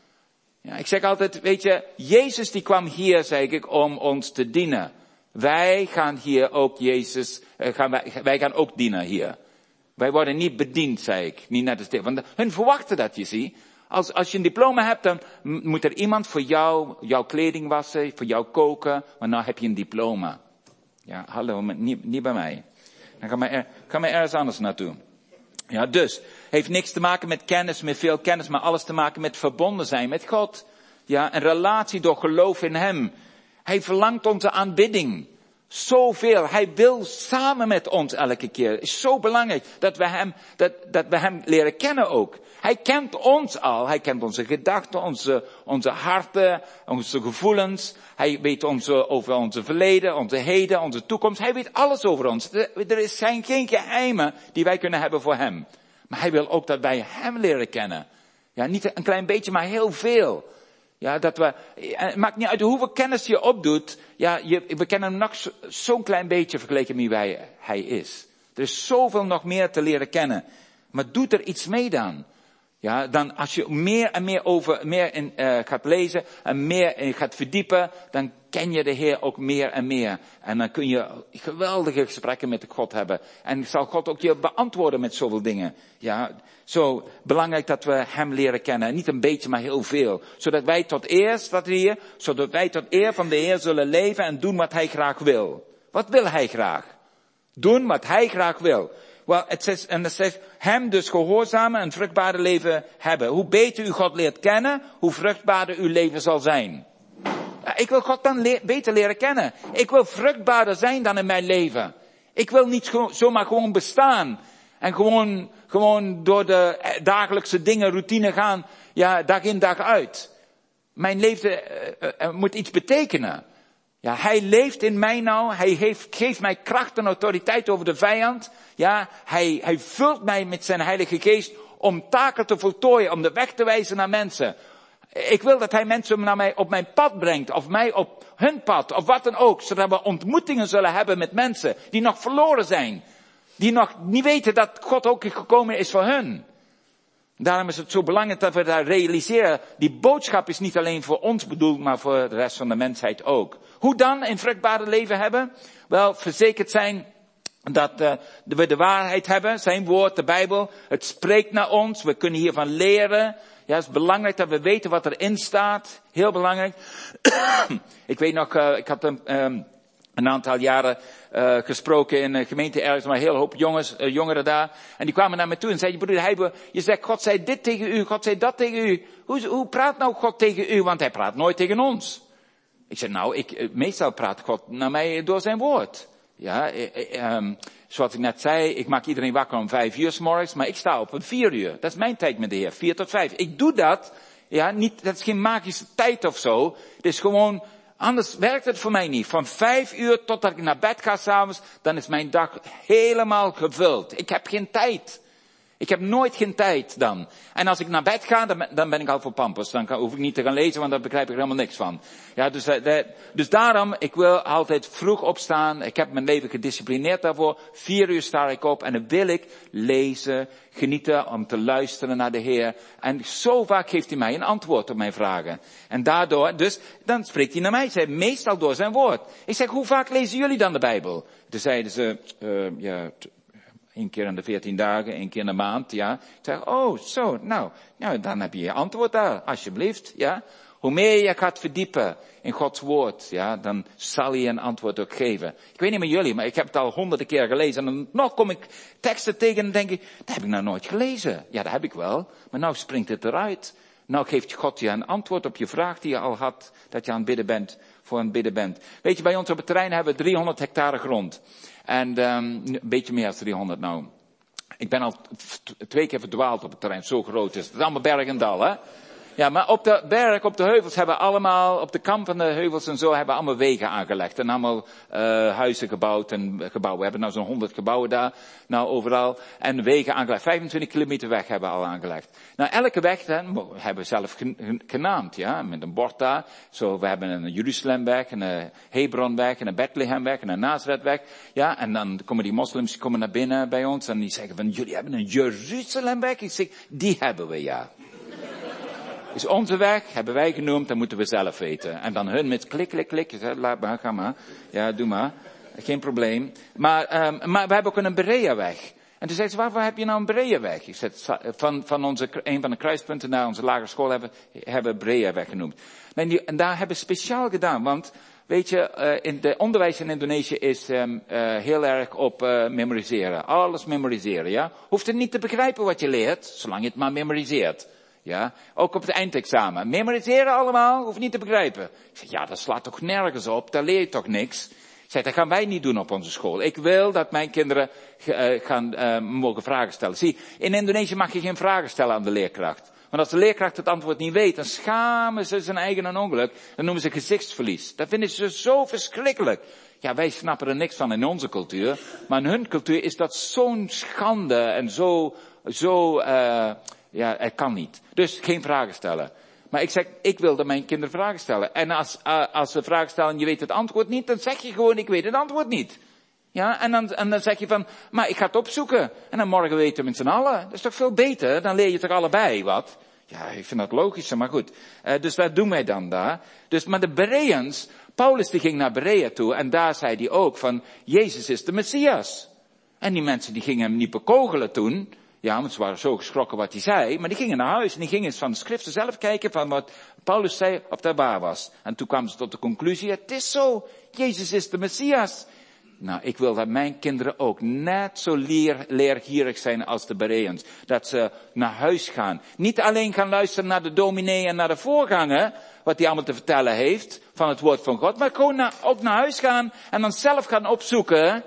Ja, ik zeg altijd, weet je, Jezus die kwam hier, zeg ik, om ons te dienen. Wij gaan hier ook Jezus, uh, gaan wij, wij gaan ook dienen hier. Wij worden niet bediend, zei ik, niet net als dit. Want hun verwachten dat, je ziet. Als, als je een diploma hebt, dan moet er iemand voor jou, jouw kleding wassen, voor jou koken, maar nou heb je een diploma. Ja, hallo, maar niet, niet bij mij. Dan ga maar, er, ga maar ergens anders naartoe. Ja, dus, heeft niks te maken met kennis, met veel kennis, maar alles te maken met verbonden zijn met God. Ja, een relatie door geloof in Hem. Hij verlangt onze aanbidding. Zoveel. Hij wil samen met ons elke keer. Het is zo belangrijk dat we hem, dat, dat we hem leren kennen ook. Hij kent ons al. Hij kent onze gedachten, onze, onze harten, onze gevoelens. Hij weet onze, over onze verleden, onze heden, onze toekomst. Hij weet alles over ons. Er zijn geen geheimen die wij kunnen hebben voor hem. Maar hij wil ook dat wij hem leren kennen. Ja, niet een klein beetje, maar heel veel. Ja, dat we, het maakt niet uit hoeveel kennis je opdoet. Ja, je, we kennen hem nog zo'n klein beetje vergeleken met wie wij, hij is. Er is zoveel nog meer te leren kennen. Maar doe er iets mee dan. Ja, dan als je meer en meer over, meer in, uh, gaat lezen en meer in gaat verdiepen, dan ken je de Heer ook meer en meer. En dan kun je geweldige gesprekken met God hebben. En zal God ook je beantwoorden met zoveel dingen. Ja, zo belangrijk dat we hem leren kennen. Niet een beetje, maar heel veel. Zodat wij tot eer, staat hier, zodat wij tot eer van de Heer zullen leven en doen wat hij graag wil. Wat wil hij graag? Doen wat hij graag wil. Wel, het zegt, en het zegt, hem dus gehoorzamen en vruchtbare leven hebben. Hoe beter u God leert kennen, hoe vruchtbaarder uw leven zal zijn. Ik wil God dan le- beter leren kennen. Ik wil vruchtbaarder zijn dan in mijn leven. Ik wil niet gewoon, zomaar gewoon bestaan. En gewoon, gewoon door de dagelijkse dingen, routine gaan. Ja, dag in, dag uit. Mijn leven uh, uh, moet iets betekenen. Ja, hij leeft in mij nou. Hij heeft, geeft mij kracht en autoriteit over de vijand. Ja, hij, hij vult mij met zijn Heilige Geest om taken te voltooien, om de weg te wijzen naar mensen. Ik wil dat hij mensen naar mij op mijn pad brengt, of mij op hun pad, of wat dan ook. Zodat we ontmoetingen zullen hebben met mensen die nog verloren zijn. Die nog niet weten dat God ook gekomen is voor hun. Daarom is het zo belangrijk dat we dat realiseren. Die boodschap is niet alleen voor ons bedoeld, maar voor de rest van de mensheid ook. Hoe dan een vruchtbare leven hebben? Wel, verzekerd zijn dat uh, we de waarheid hebben, zijn woord, de Bijbel. Het spreekt naar ons, we kunnen hiervan leren. Ja, het is belangrijk dat we weten wat erin staat. Heel belangrijk. Ik weet nog, uh, ik had een, um, een aantal jaren uh, gesproken in een gemeente ergens, maar een hele hoop jongens, uh, jongeren daar. En die kwamen naar me toe en zeiden, broeder Heibo, je zegt, God zei dit tegen u, God zei dat tegen u. Hoe, hoe praat nou God tegen u? Want hij praat nooit tegen ons. Ik zei, nou, ik, meestal praat God naar mij door zijn woord. Ja, um, zoals ik net zei, ik maak iedereen wakker om vijf uur 's morgens, maar ik sta op om vier uur. Dat is mijn tijd met de Heer, vier tot vijf. Ik doe dat, ja, niet, dat is geen magische tijd of zo. Het is gewoon, anders werkt het voor mij niet. Van vijf uur totdat ik naar bed ga s'avonds, dan is mijn dag helemaal gevuld. Ik heb geen tijd. Ik heb nooit geen tijd dan. En als ik naar bed ga, dan ben, dan ben ik al voor pampers. Dan kan, hoef ik niet te gaan lezen, want daar begrijp ik er helemaal niks van. Ja, dus, de, dus daarom, ik wil altijd vroeg opstaan. Ik heb mijn leven gedisciplineerd daarvoor. Vier uur sta ik op en dan wil ik lezen, genieten om te luisteren naar de Heer. En zo vaak geeft hij mij een antwoord op mijn vragen. En daardoor, dus, dan spreekt hij naar mij. Hij meestal door zijn woord. Ik zeg, hoe vaak lezen jullie dan de Bijbel? Toen zeiden ze, uh, ja... Eén keer in de veertien dagen, één keer in de maand, ja. Ik zeg, oh, zo, nou, nou, dan heb je je antwoord daar, alsjeblieft, ja. Hoe meer je gaat verdiepen in Gods woord, ja, dan zal hij een antwoord ook geven. Ik weet niet met jullie, maar ik heb het al honderden keer gelezen. En dan nog kom ik teksten tegen en denk ik, dat heb ik nou nooit gelezen. Ja, dat heb ik wel, maar nou springt het eruit. Nou geeft God je een antwoord op je vraag die je al had, dat je aan het bidden bent, voor aan het bidden bent. Weet je, bij ons op het terrein hebben we driehonderd hectare grond. En um, een beetje meer dan driehonderd nou. Ik ben al twee keer verdwaald op het terrein, zo groot is het. Het is allemaal berg en dal, hè. Ja, maar op de berg, op de heuvels hebben allemaal, op de kampen, de heuvels en zo, hebben allemaal wegen aangelegd. En allemaal uh, huizen gebouwd en gebouwen. We hebben nou zo'n honderd gebouwen daar, nou overal. En wegen aangelegd. vijfentwintig kilometer weg hebben we al aangelegd. Nou, elke weg dan, hebben we zelf genaamd, ja, met een bord daar. Zo, we hebben een Jeruzalemweg, een Hebronweg, en een Bethlehemweg, en een Nazarethweg. Ja, en dan komen die moslims komen naar binnen bij ons en die zeggen van, jullie hebben een Jeruzalemweg? Ik zeg, die hebben we, ja. Is onze weg, hebben wij genoemd, dan moeten we zelf weten. En dan hun met klik, klik, klik. Zeg, laat maar, ga maar. Ja, doe maar. Geen probleem. Maar, um, maar we hebben ook een Berea-weg. En toen zei ze, waarvoor heb je nou een Berea-weg? Ik zei, van, van onze, een van de kruispunten naar onze lagere school hebben, hebben we Berea-weg genoemd. En, die, en daar hebben we speciaal gedaan, want, weet je, uh, in de onderwijs in Indonesië is um, uh, heel erg op uh, memoriseren. Alles memoriseren, ja. Hoeft het niet te begrijpen wat je leert, zolang je het maar memoriseert. Ja, ook op het eindexamen. Memoriseren allemaal, hoef je niet te begrijpen. Ik zeg, ja, dat slaat toch nergens op, daar leer je toch niks. Ik zeg, dat gaan wij niet doen op onze school. Ik wil dat mijn kinderen uh, gaan, uh, mogen vragen stellen. Zie, in Indonesië mag je geen vragen stellen aan de leerkracht. Want als de leerkracht het antwoord niet weet, dan schamen ze zijn eigen ongeluk. Dan noemen ze gezichtsverlies. Dat vinden ze zo verschrikkelijk. Ja, wij snappen er niks van in onze cultuur. Maar in hun cultuur is dat zo'n schande en zo, zo, uh, ja, het kan niet. Dus geen vragen stellen. Maar ik zeg, ik wil dat mijn kinderen vragen stellen. En als, uh, als ze vragen stellen en je weet het antwoord niet, dan zeg je gewoon, ik weet het antwoord niet. Ja, en dan, en dan zeg je van, maar ik ga het opzoeken. En dan morgen weten we met z'n allen. Dat is toch veel beter? Dan leer je toch allebei wat? Ja, ik vind dat logisch, maar goed. Uh, dus dat doen wij dan daar. Dus, maar de Bereans, Paulus die ging naar Berea toe en daar zei hij ook van, Jezus is de Messias. En die mensen die gingen hem niet bekogelen toen. Ja, want ze waren zo geschrokken wat hij zei. Maar die gingen naar huis en die gingen eens van de schriften zelf kijken van wat Paulus zei of dat waar was. En toen kwamen ze tot de conclusie, het is zo, Jezus is de Messias. Nou, ik wil dat mijn kinderen ook net zo leer, leergierig zijn als de Bereans. Dat ze naar huis gaan. Niet alleen gaan luisteren naar de dominee en naar de voorganger, wat hij allemaal te vertellen heeft van het woord van God. Maar gewoon naar, ook naar huis gaan en dan zelf gaan opzoeken.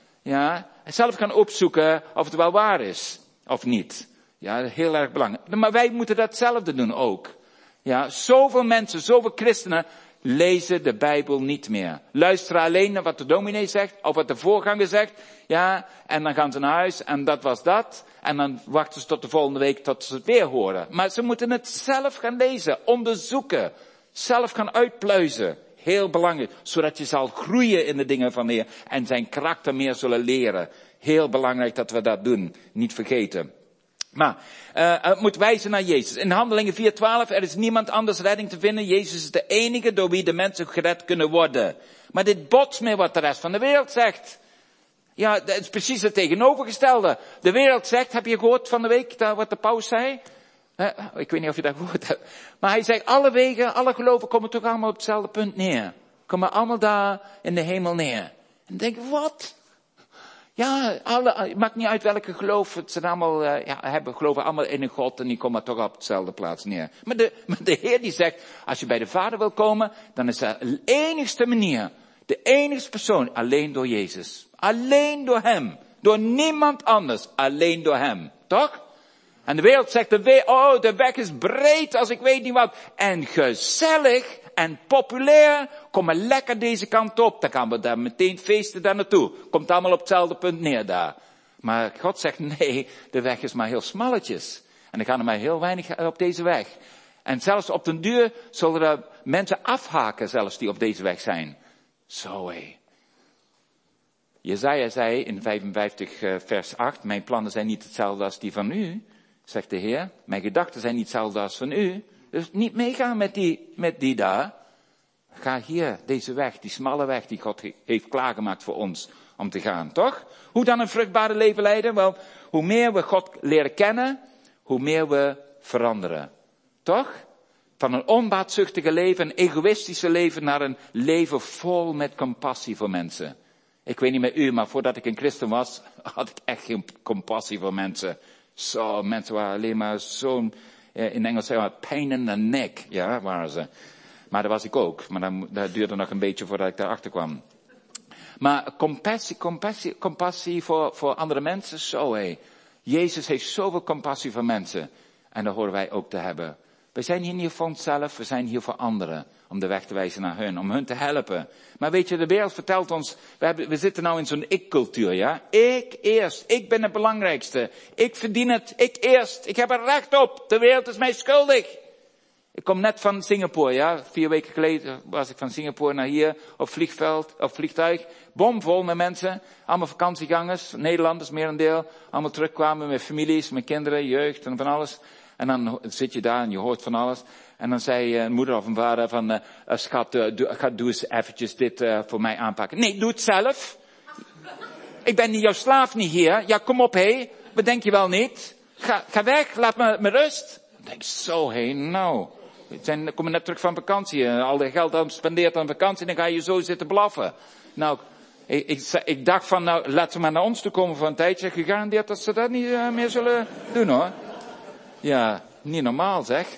Ja, zelf gaan opzoeken of het wel waar is. Of niet. Ja, heel erg belangrijk. Maar wij moeten datzelfde doen ook. Ja, zoveel mensen, zoveel christenen lezen de Bijbel niet meer. Luisteren alleen naar wat de dominee zegt, of wat de voorganger zegt. Ja, en dan gaan ze naar huis en dat was dat. En dan wachten ze tot de volgende week tot ze het weer horen. Maar ze moeten het zelf gaan lezen, onderzoeken. Zelf gaan uitpluizen. Heel belangrijk, zodat je zal groeien in de dingen van de Heer en zijn karakter meer zullen leren. Heel belangrijk dat we dat doen, niet vergeten. Maar, uh, het moet wijzen naar Jezus. In Handelingen vier twaalf, er is niemand anders redding te vinden. Jezus is de enige door wie de mensen gered kunnen worden. Maar dit botst met wat de rest van de wereld zegt. Ja, dat is precies het tegenovergestelde. De wereld zegt, heb je gehoord van de week wat de paus zei? Uh, ik weet niet of je dat gehoord hebt. Maar hij zei, alle wegen, alle geloven komen toch allemaal op hetzelfde punt neer. Komen allemaal daar in de hemel neer. En dan denk ik, wat? Ja, alle, het maakt niet uit welke geloof. Het zijn allemaal, uh, ja, hebben, geloven allemaal in een God en die komen toch op dezelfde plaats neer. Maar de, maar de Heer die zegt, als je bij de Vader wil komen, dan is dat de enigste manier, de enigste persoon, alleen door Jezus. Alleen door Hem. Door niemand anders. Alleen door Hem. Toch? En de wereld zegt, de we- oh, de weg is breed als ik weet niet wat. En gezellig en populair. Kom maar lekker deze kant op. Dan gaan we daar meteen feesten daar naartoe. Komt allemaal op hetzelfde punt neer daar. Maar God zegt, nee, de weg is maar heel smalletjes. En er gaan er maar heel weinig op deze weg. En zelfs op den duur zullen er mensen afhaken zelfs die op deze weg zijn. Zo hé. Jesaja zei in vijfenvijftig vers acht, mijn plannen zijn niet hetzelfde als die van u, zegt de Heer. Mijn gedachten zijn niet hetzelfde als van u. Dus niet meegaan met die, met die daar. Ga hier, deze weg, die smalle weg die God heeft klaargemaakt voor ons om te gaan, toch? Hoe dan een vruchtbare leven leiden? Wel, hoe meer we God leren kennen, hoe meer we veranderen. Toch? Van een onbaatzuchtige leven, een egoïstische leven, naar een leven vol met compassie voor mensen. Ik weet niet met u, maar voordat ik een christen was, had ik echt geen compassie voor mensen. Zo, mensen waren alleen maar zo'n, in Engels zeggen we, pain in the neck, ja, waren ze. Maar dat was ik ook, maar dat, dat duurde nog een beetje voordat ik daarachter kwam. Maar compassie, compassie, compassie voor, voor andere mensen, zo hé. Jezus heeft zoveel compassie voor mensen. En dat horen wij ook te hebben. We zijn hier niet voor onszelf, we zijn hier voor anderen. Om de weg te wijzen naar hun, om hun te helpen. Maar weet je, de wereld vertelt ons, we, hebben, we zitten nou in zo'n ik-cultuur, ja. Ik eerst, ik ben het belangrijkste. Ik verdien het, ik eerst, ik heb er recht op. De wereld is mij schuldig. Ik kom net van Singapore, ja. Vier weken geleden was ik van Singapore naar hier op vliegveld, op vliegtuig. Bomvol met mensen, allemaal vakantiegangers, Nederlanders merendeel. Allemaal terugkwamen met families, met kinderen, jeugd en van alles. En dan zit je daar en je hoort van alles. En dan zei een moeder of een vader van, uh, schat, uh, doe, ga, doe eens eventjes dit uh, voor mij aanpakken. Nee, doe het zelf. Ik ben niet jouw slaaf niet hier. Ja, kom op, hé. Hey. Bedenk je wel niet. Ga, ga weg, laat me met rust. Dan denk ik, zo, hé, hey, nou. We zijn, komen net terug van vakantie. Uh, al dat geld dan spendeert aan vakantie, dan ga je zo zitten blaffen. Nou, ik, ik, ik dacht van, nou, laten ze maar naar ons toe komen voor een tijdje. Gegarandeerd dat ze dat niet uh, meer zullen doen, hoor. Ja, niet normaal, zeg.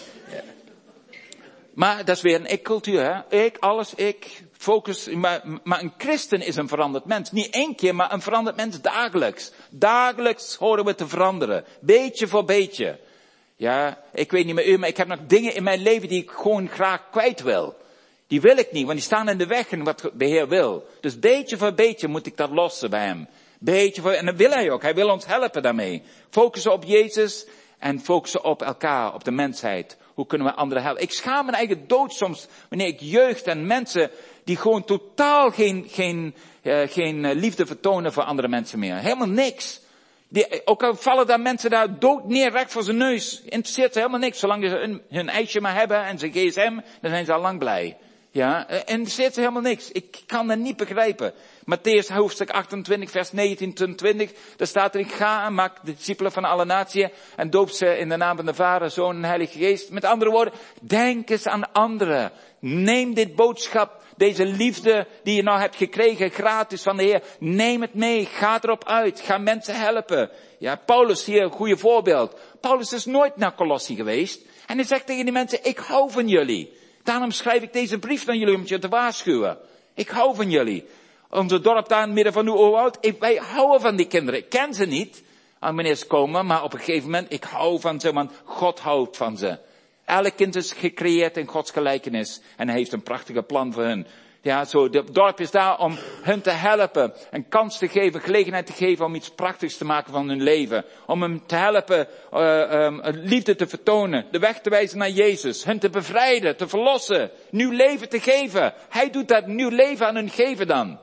Maar dat is weer een ik-cultuur, hè. Ik, alles, ik, focus. Maar, maar een christen is een veranderd mens. Niet één keer, maar een veranderd mens dagelijks. Dagelijks horen we te veranderen. Beetje voor beetje. Ja, ik weet niet met u, maar ik heb nog dingen in mijn leven die ik gewoon graag kwijt wil. Die wil ik niet, want die staan in de weg en wat de Heer wil. Dus beetje voor beetje moet ik dat lossen bij hem. Beetje voor, en dat wil hij ook. Hij wil ons helpen daarmee. Focussen op Jezus en focussen op elkaar, op de mensheid. Hoe kunnen we anderen helpen? Ik schaam mijn eigen dood soms wanneer ik jeugd en mensen die gewoon totaal geen, geen, uh, geen liefde vertonen voor andere mensen meer. Helemaal niks. Die, ook al vallen daar mensen daar dood neer, recht voor zijn neus. Interesseert ze helemaal niks. Zolang ze hun, hun ijsje maar hebben en zijn gsm, dan zijn ze al lang blij. Ja, interesseert ze helemaal niks. Ik kan dat niet begrijpen. Matthäus hoofdstuk achtentwintig, vers negentien tot twintig. Daar staat er, ik ga en maak de discipelen van alle naties en doop ze in de naam van de Vader, Zoon en Heilige Geest. Met andere woorden, denk eens aan anderen. Neem dit boodschap, deze liefde die je nou hebt gekregen, gratis van de Heer. Neem het mee, ga erop uit, ga mensen helpen. Ja, Paulus hier een goede voorbeeld. Paulus is nooit naar Colossie geweest. En hij zegt tegen die mensen, ik hou van jullie. Daarom schrijf ik deze brief naar jullie om je te waarschuwen. Ik hou van jullie. Onze dorp daar in het midden van uw oerwoud. Wij houden van die kinderen. Ik ken ze niet, wanneer ze komen, maar op een gegeven moment, ik hou van ze, want God houdt van ze. Elk kind is gecreëerd in Gods gelijkenis. En hij heeft een prachtige plan voor hen. Ja, zo, het dorp is daar om hen te helpen. Een kans te geven, gelegenheid te geven om iets prachtigs te maken van hun leven. Om hem te helpen, uh, um, liefde te vertonen. De weg te wijzen naar Jezus. Hen te bevrijden, te verlossen. Nieuw leven te geven. Hij doet dat nieuw leven aan hun geven dan.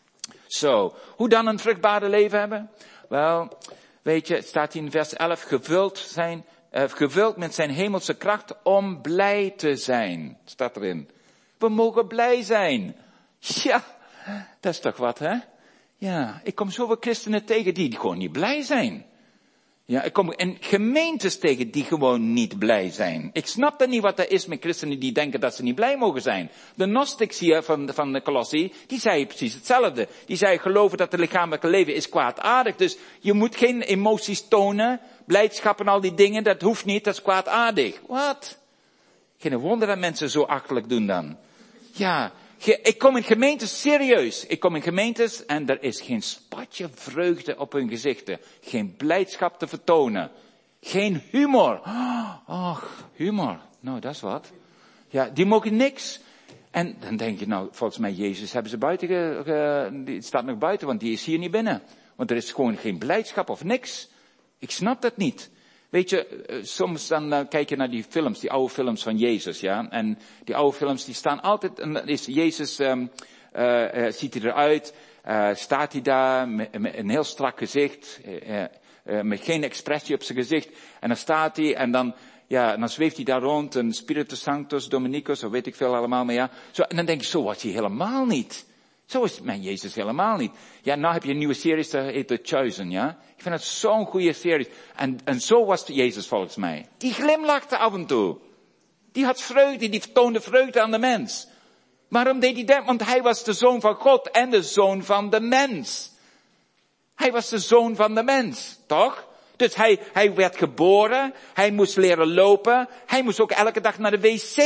Zo, hoe dan een vruchtbare leven hebben? Wel, weet je, het staat hier in vers elf, gevuld zijn, uh, gevuld met zijn hemelse kracht om blij te zijn. Staat erin. We mogen blij zijn. Ja, dat is toch wat, hè? Ja, ik kom zoveel christenen tegen die, die gewoon niet blij zijn. Ja, ik kom in gemeentes tegen die gewoon niet blij zijn. Ik snap dan niet wat er is met christenen die denken dat ze niet blij mogen zijn. De Gnostics hier van, van de Colossie, die zei precies hetzelfde. Die zei geloven dat het lichamelijke leven is kwaadaardig. Dus je moet geen emoties tonen, blijdschap en al die dingen, dat hoeft niet, dat is kwaadaardig. Wat? Geen wonder dat mensen zo achterlijk doen dan. Ja, ik kom in gemeentes serieus. Ik kom in gemeentes en er is geen spatje vreugde op hun gezichten. Geen blijdschap te vertonen. Geen humor. Ach, humor. Nou, dat is wat. Ja, die mogen niks. En dan denk je, nou, volgens mij Jezus hebben ze buiten, ge, ge, die staat nog buiten, want die is hier niet binnen. Want er is gewoon geen blijdschap of niks. Ik snap dat niet. Weet je, soms dan uh, kijk je naar die films, die oude films van Jezus, ja. En die oude films die staan altijd, en dan is Jezus, um, uh, uh, ziet hij eruit, uh, staat hij daar met, met een heel strak gezicht, uh, uh, met geen expressie op zijn gezicht. En dan staat hij en dan, ja, en dan zweeft hij daar rond, een Spiritus Sanctus, Dominicus, of weet ik veel allemaal, maar ja. Zo, en dan denk je, zo was hij helemaal niet. Zo is mijn Jezus helemaal niet. Ja, nou heb je een nieuwe serie, dat heet The Chosen, ja. Ik vind het zo'n goede serie. En, en zo was Jezus volgens mij. Die glimlachte af en toe. Die had vreugde, die vertoonde vreugde aan de mens. Waarom deed hij dat? Want hij was de zoon van God en de zoon van de mens. Hij was de zoon van de mens, toch? Dus hij, hij werd geboren, hij moest leren lopen, hij moest ook elke dag naar de wc.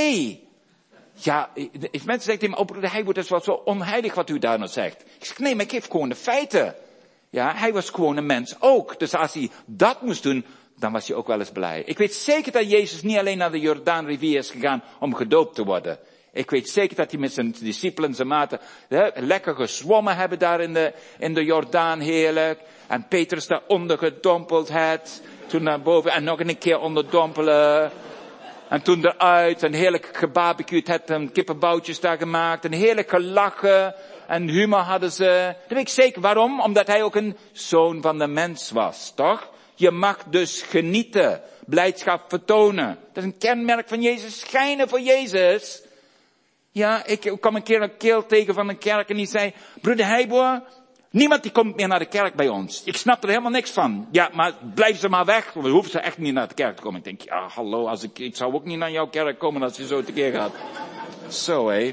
Ja, if mensen zeggen tegen me, oh broeder, hij wordt dus wel zo onheilig wat u daar nou zegt. Ik zeg, nee, maar ik geef gewoon de feiten. Ja, hij was gewoon een mens ook. Dus als hij dat moest doen, dan was hij ook wel eens blij. Ik weet zeker dat Jezus niet alleen naar de Jordaanrivier is gegaan om gedoopt te worden. Ik weet zeker dat hij met zijn discipelen, zijn maten, hè, lekker gezwommen hebben daar in de, in de Jordaan, heerlijk. En Petrus daar onder gedompeld had. Toen naar boven en nog een keer onderdompelen. En toen eruit, en heerlijk gebarbecued had, en kippenboutjes daar gemaakt, en heerlijk gelachen, en humor hadden ze. Dat weet ik zeker. Waarom? Omdat hij ook een zoon van de mens was, toch? Je mag dus genieten, blijdschap vertonen. Dat is een kenmerk van Jezus, schijnen voor Jezus. Ja, ik kwam een keer een keel tegen van een kerk en die zei, broeder Heiboer, niemand die komt meer naar de kerk bij ons. Ik snap er helemaal niks van. Ja, maar blijf ze maar weg. We hoeven ze echt niet naar de kerk te komen. Ik denk, ja, hallo, als ik, ik zou ook niet naar jouw kerk komen als je zo tekeer gaat. Zo, hé.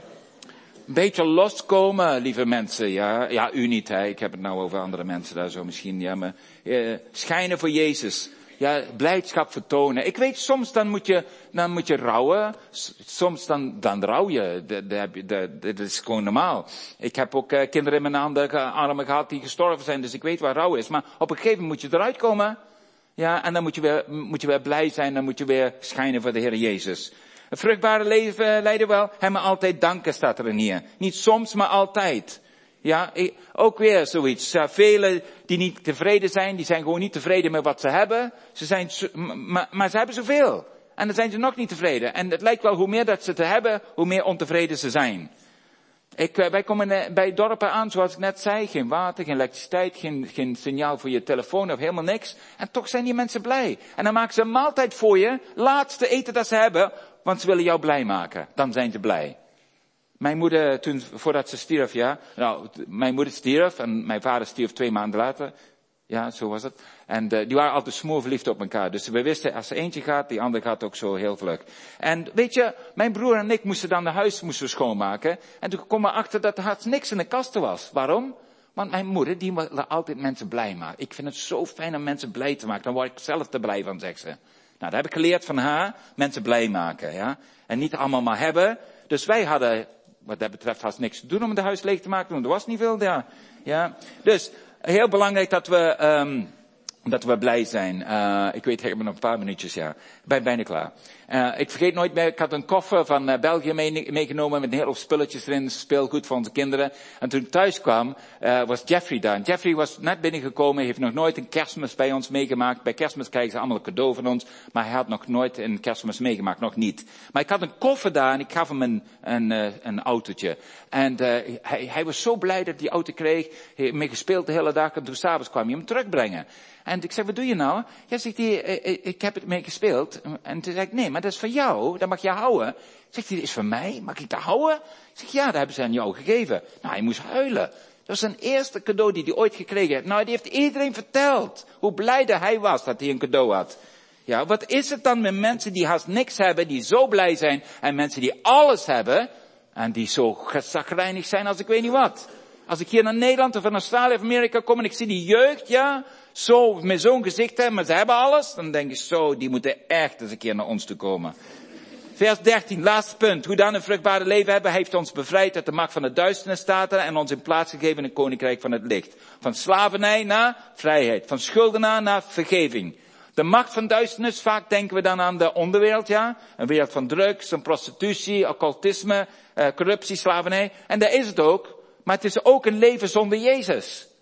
Een beetje loskomen, lieve mensen, ja. Ja, u niet, hè. Ik heb het nou over andere mensen daar zo misschien, ja. Maar, eh, schijnen voor Jezus. Ja, blijdschap vertonen. Ik weet, soms dan moet je, dan moet je rouwen. Soms dan, dan rouw je. Dat, dat, dat, dat is gewoon normaal. Ik heb ook uh, kinderen in mijn handen, armen gehad die gestorven zijn, dus ik weet waar rouw is. Maar op een gegeven moment moet je eruit komen. Ja, en dan moet je weer, moet je weer blij zijn, dan moet je weer schijnen voor de Heer Jezus. Een vruchtbare leven leiden wel, hem altijd danken staat er in hier. Niet soms, maar altijd. Ja, ook weer zoiets. Uh, velen die niet tevreden zijn, die zijn gewoon niet tevreden met wat ze hebben. Ze zijn, maar, maar ze hebben zoveel. En dan zijn ze nog niet tevreden. En het lijkt wel, hoe meer dat ze te hebben, hoe meer ontevreden ze zijn. Ik, uh, wij komen bij dorpen aan, zoals ik net zei, geen water, geen elektriciteit, geen, geen signaal voor je telefoon of helemaal niks. En toch zijn die mensen blij. En dan maken ze een maaltijd voor je, laatste eten dat ze hebben, want ze willen jou blij maken. Dan zijn ze blij. Mijn moeder, toen, voordat ze stierf, ja. Nou, mijn moeder stierf en mijn vader stierf twee maanden later. Ja, zo was het. En uh, die waren altijd smoorverliefd op elkaar. Dus we wisten, als er eentje gaat, die andere gaat ook zo heel vlug. En weet je, mijn broer en ik moesten dan de huis moesten schoonmaken. En toen kwam we achter dat er haast niks in de kasten was. Waarom? Want mijn moeder, die wil altijd mensen blij maken. Ik vind het zo fijn om mensen blij te maken. Dan word ik zelf te blij van, zegt ze. Nou, dat heb ik geleerd van haar. Mensen blij maken, ja. En niet allemaal maar hebben. Dus wij hadden, wat dat betreft, haast niks te doen om het huis leeg te maken. Want er was niet veel daar. Ja. Dus, heel belangrijk dat we, um, dat we blij zijn. Uh, ik weet, ik heb nog een paar minuutjes, ja. Ik ben bijna klaar. Uh, ik vergeet nooit meer, ik had een koffer van uh, België mee, meegenomen met een hele spulletjes erin, speelgoed voor onze kinderen. En toen ik thuis kwam, uh, was Jeffrey daar. En Jeffrey was net binnengekomen, heeft nog nooit een kerstmis bij ons meegemaakt. Bij kerstmis krijgen ze allemaal een cadeau van ons, maar hij had nog nooit een kerstmis meegemaakt, nog niet. Maar ik had een koffer daar en ik gaf hem een, een, uh, een autootje. En uh, hij, hij was zo blij dat hij die auto kreeg, hij heeft mee gespeeld de hele dag en toen s'avonds kwam hij hem terugbrengen. En ik zei, wat doe je nou? Ja, zegt hij, ik heb het mee gespeeld. En toen zei ik, nee, maar dat is van jou, dat mag je houden. Zegt hij, dat is van mij, mag ik dat houden? Ik zeg, ja, dat hebben ze aan jou gegeven. Nou, hij moest huilen. Dat was zijn eerste cadeau die hij ooit gekregen heeft. Nou, die heeft iedereen verteld hoe blij dat hij was dat hij een cadeau had. Ja, wat is het dan met mensen die haast niks hebben, die zo blij zijn, en mensen die alles hebben, en die zo gezagrijnig zijn als ik weet niet wat. Als ik hier naar Nederland of naar Australië of Amerika kom en ik zie die jeugd, ja, zo, met zo'n gezicht hebben, maar ze hebben alles, dan denk ik zo, die moeten echt eens een keer naar ons toe komen. Vers dertien, laatste punt. Hoe dan een vruchtbare leven hebben, hij heeft ons bevrijd uit de macht van de duisternis, staat er, en ons in plaats gegeven in het koninkrijk van het licht. Van slavernij naar vrijheid, van schuldenaar naar vergeving. De macht van duisternis, vaak denken we dan aan de onderwereld, ja. Een wereld van drugs, een prostitutie, occultisme, uh, corruptie, slavernij. En daar is het ook. Maar het is ook een leven zonder Jezus.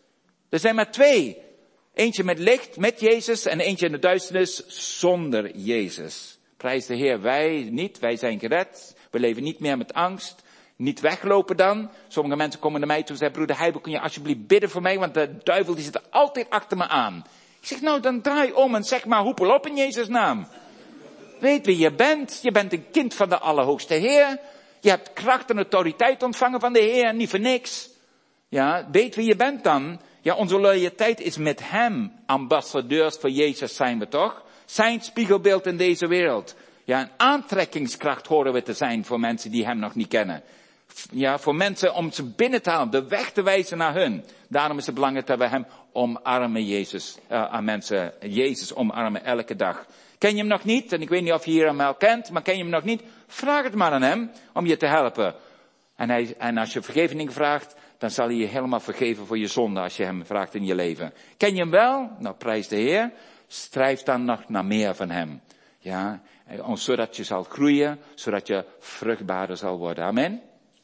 Er zijn maar twee. Eentje met licht, met Jezus, en eentje in de duisternis, zonder Jezus. Prijs de Heer, wij niet, wij zijn gered. We leven niet meer met angst. Niet weglopen dan. Sommige mensen komen naar mij toe en zeggen, broeder Heibel, kun je alsjeblieft bidden voor mij, want de duivel die zit altijd achter me aan. Ik zeg, nou dan draai om en zeg maar, hoepel op in Jezus' naam. Weet wie je bent. Je bent een kind van de Allerhoogste Heer. Je hebt kracht en autoriteit ontvangen van de Heer, niet voor niks. Ja, weet wie je bent dan. Ja, onze loyaliteit is met hem. Ambassadeurs voor Jezus zijn we toch? Zijn spiegelbeeld in deze wereld. Ja, een aantrekkingskracht horen we te zijn voor mensen die hem nog niet kennen. Ja, voor mensen om ze binnen te halen, de weg te wijzen naar hun. Daarom is het belangrijk dat we hem omarmen, Jezus. Uh, aan mensen, Jezus omarmen elke dag. Ken je hem nog niet? En ik weet niet of je hier hem al kent, maar ken je hem nog niet? Vraag het maar aan hem om je te helpen. En, hij, en als je vergeving vraagt, dan zal hij je helemaal vergeven voor je zonde als je hem vraagt in je leven. Ken je hem wel? Nou, prijs de Heer. Strijf dan nog naar meer van hem. Ja, zodat je zal groeien, zodat je vruchtbaarder zal worden. Amen.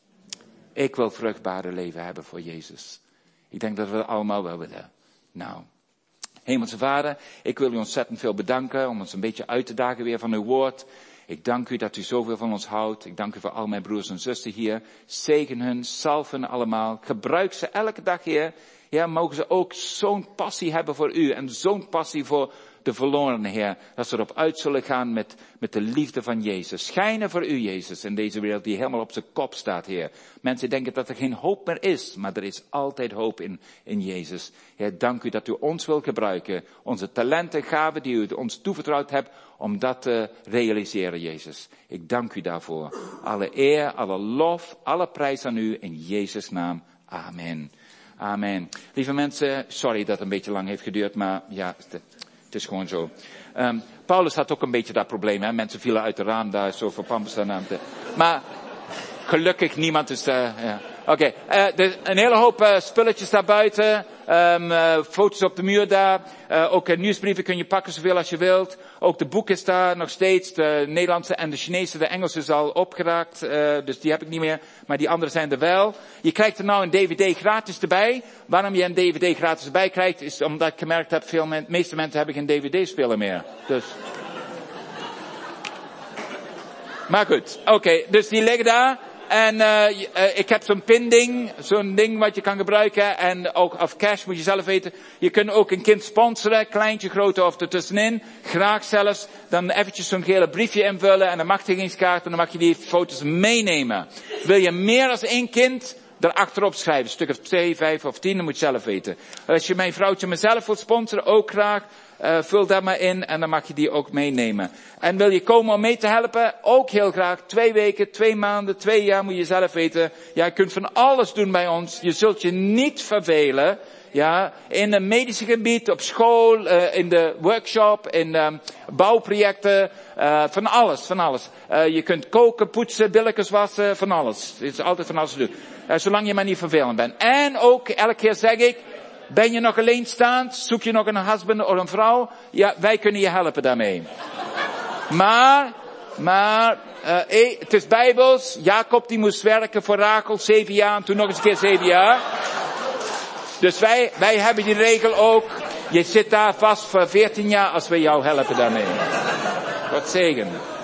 Ik wil vruchtbaarder leven hebben voor Jezus. Ik denk dat we dat allemaal wel willen. Nou, Hemelse Vader, ik wil u ontzettend veel bedanken om ons een beetje uit te dagen weer van uw woord. Ik dank u dat u zoveel van ons houdt. Ik dank u voor al mijn broers en zussen hier. Zegen hun, salve hun allemaal. Gebruik ze elke dag, Heer. Ja, mogen ze ook zo'n passie hebben voor u en zo'n passie voor de verlorenen, Heer. Dat ze erop uit zullen gaan met, met de liefde van Jezus. Schijnen voor u, Jezus, in deze wereld die helemaal op zijn kop staat, Heer. Mensen denken dat er geen hoop meer is, maar er is altijd hoop in, in Jezus. Heer, dank u dat u ons wil gebruiken. Onze talenten, gaven die u ons toevertrouwd hebt, om dat te realiseren, Jezus. Ik dank u daarvoor. Alle eer, alle lof, alle prijs aan u in Jezus' naam. Amen. Amen. Lieve mensen, sorry dat het een beetje lang heeft geduurd, maar ja, het is gewoon zo. Um, Paulus had ook een beetje dat probleem, hè. Mensen vielen uit de raam daar, zo voor Pampus aan te... Maar gelukkig niemand is daar, ja. Oké, okay. uh, er een hele hoop uh, spulletjes daar buiten. Um, uh, foto's op de muur daar. Uh, ook uh, nieuwsbrieven kun je pakken zoveel als je wilt. Ook de boek is daar nog steeds. De Nederlandse en de Chinese, de Engelse is al opgeraakt. Uh, dus die heb ik niet meer. Maar die andere zijn er wel. Je krijgt er nou een D V D gratis erbij. Waarom je een D V D gratis erbij krijgt, is omdat ik gemerkt heb, veel men, de meeste mensen hebben geen D V D-speler meer. Dus. Maar goed, oké. Okay, dus die liggen daar. En uh, uh, ik heb zo'n pinding, zo'n ding wat je kan gebruiken. En ook of cash moet je zelf weten. Je kunt ook een kind sponsoren, kleintje, grote of ertussenin. Graag zelfs. Dan eventjes zo'n gele briefje invullen en een machtigingskaart. En dan mag je die foto's meenemen. Wil je meer dan één kind erachterop schrijven, een stuk of twee, vijf of tien, dan moet je zelf weten. Als je mijn vrouwtje mezelf wilt sponsoren, ook graag. Uh, vul dat maar in en dan mag je die ook meenemen. En wil je komen om mee te helpen? Ook heel graag. Twee weken, twee maanden, twee jaar moet je zelf weten. Ja, je kunt van alles doen bij ons. Je zult je niet vervelen. Ja, in het medische gebied, op school, uh, in de workshop, in um, bouwprojecten, uh, van alles, van alles. Uh, je kunt koken, poetsen, billetjes wassen, van alles. Het is altijd van alles te doen. Uh, zolang je maar niet vervelend bent. En ook, elke keer zeg ik, ben je nog alleenstaand? Zoek je nog een husband of een vrouw? Ja, wij kunnen je helpen daarmee. Maar, maar, uh, hey, het is bijbels. Jacob die moest werken voor Rachel zeven jaar en toen nog eens een keer zeven jaar. Dus wij, wij hebben die regel ook. Je zit daar vast voor veertien jaar als we jou helpen daarmee. God zegen.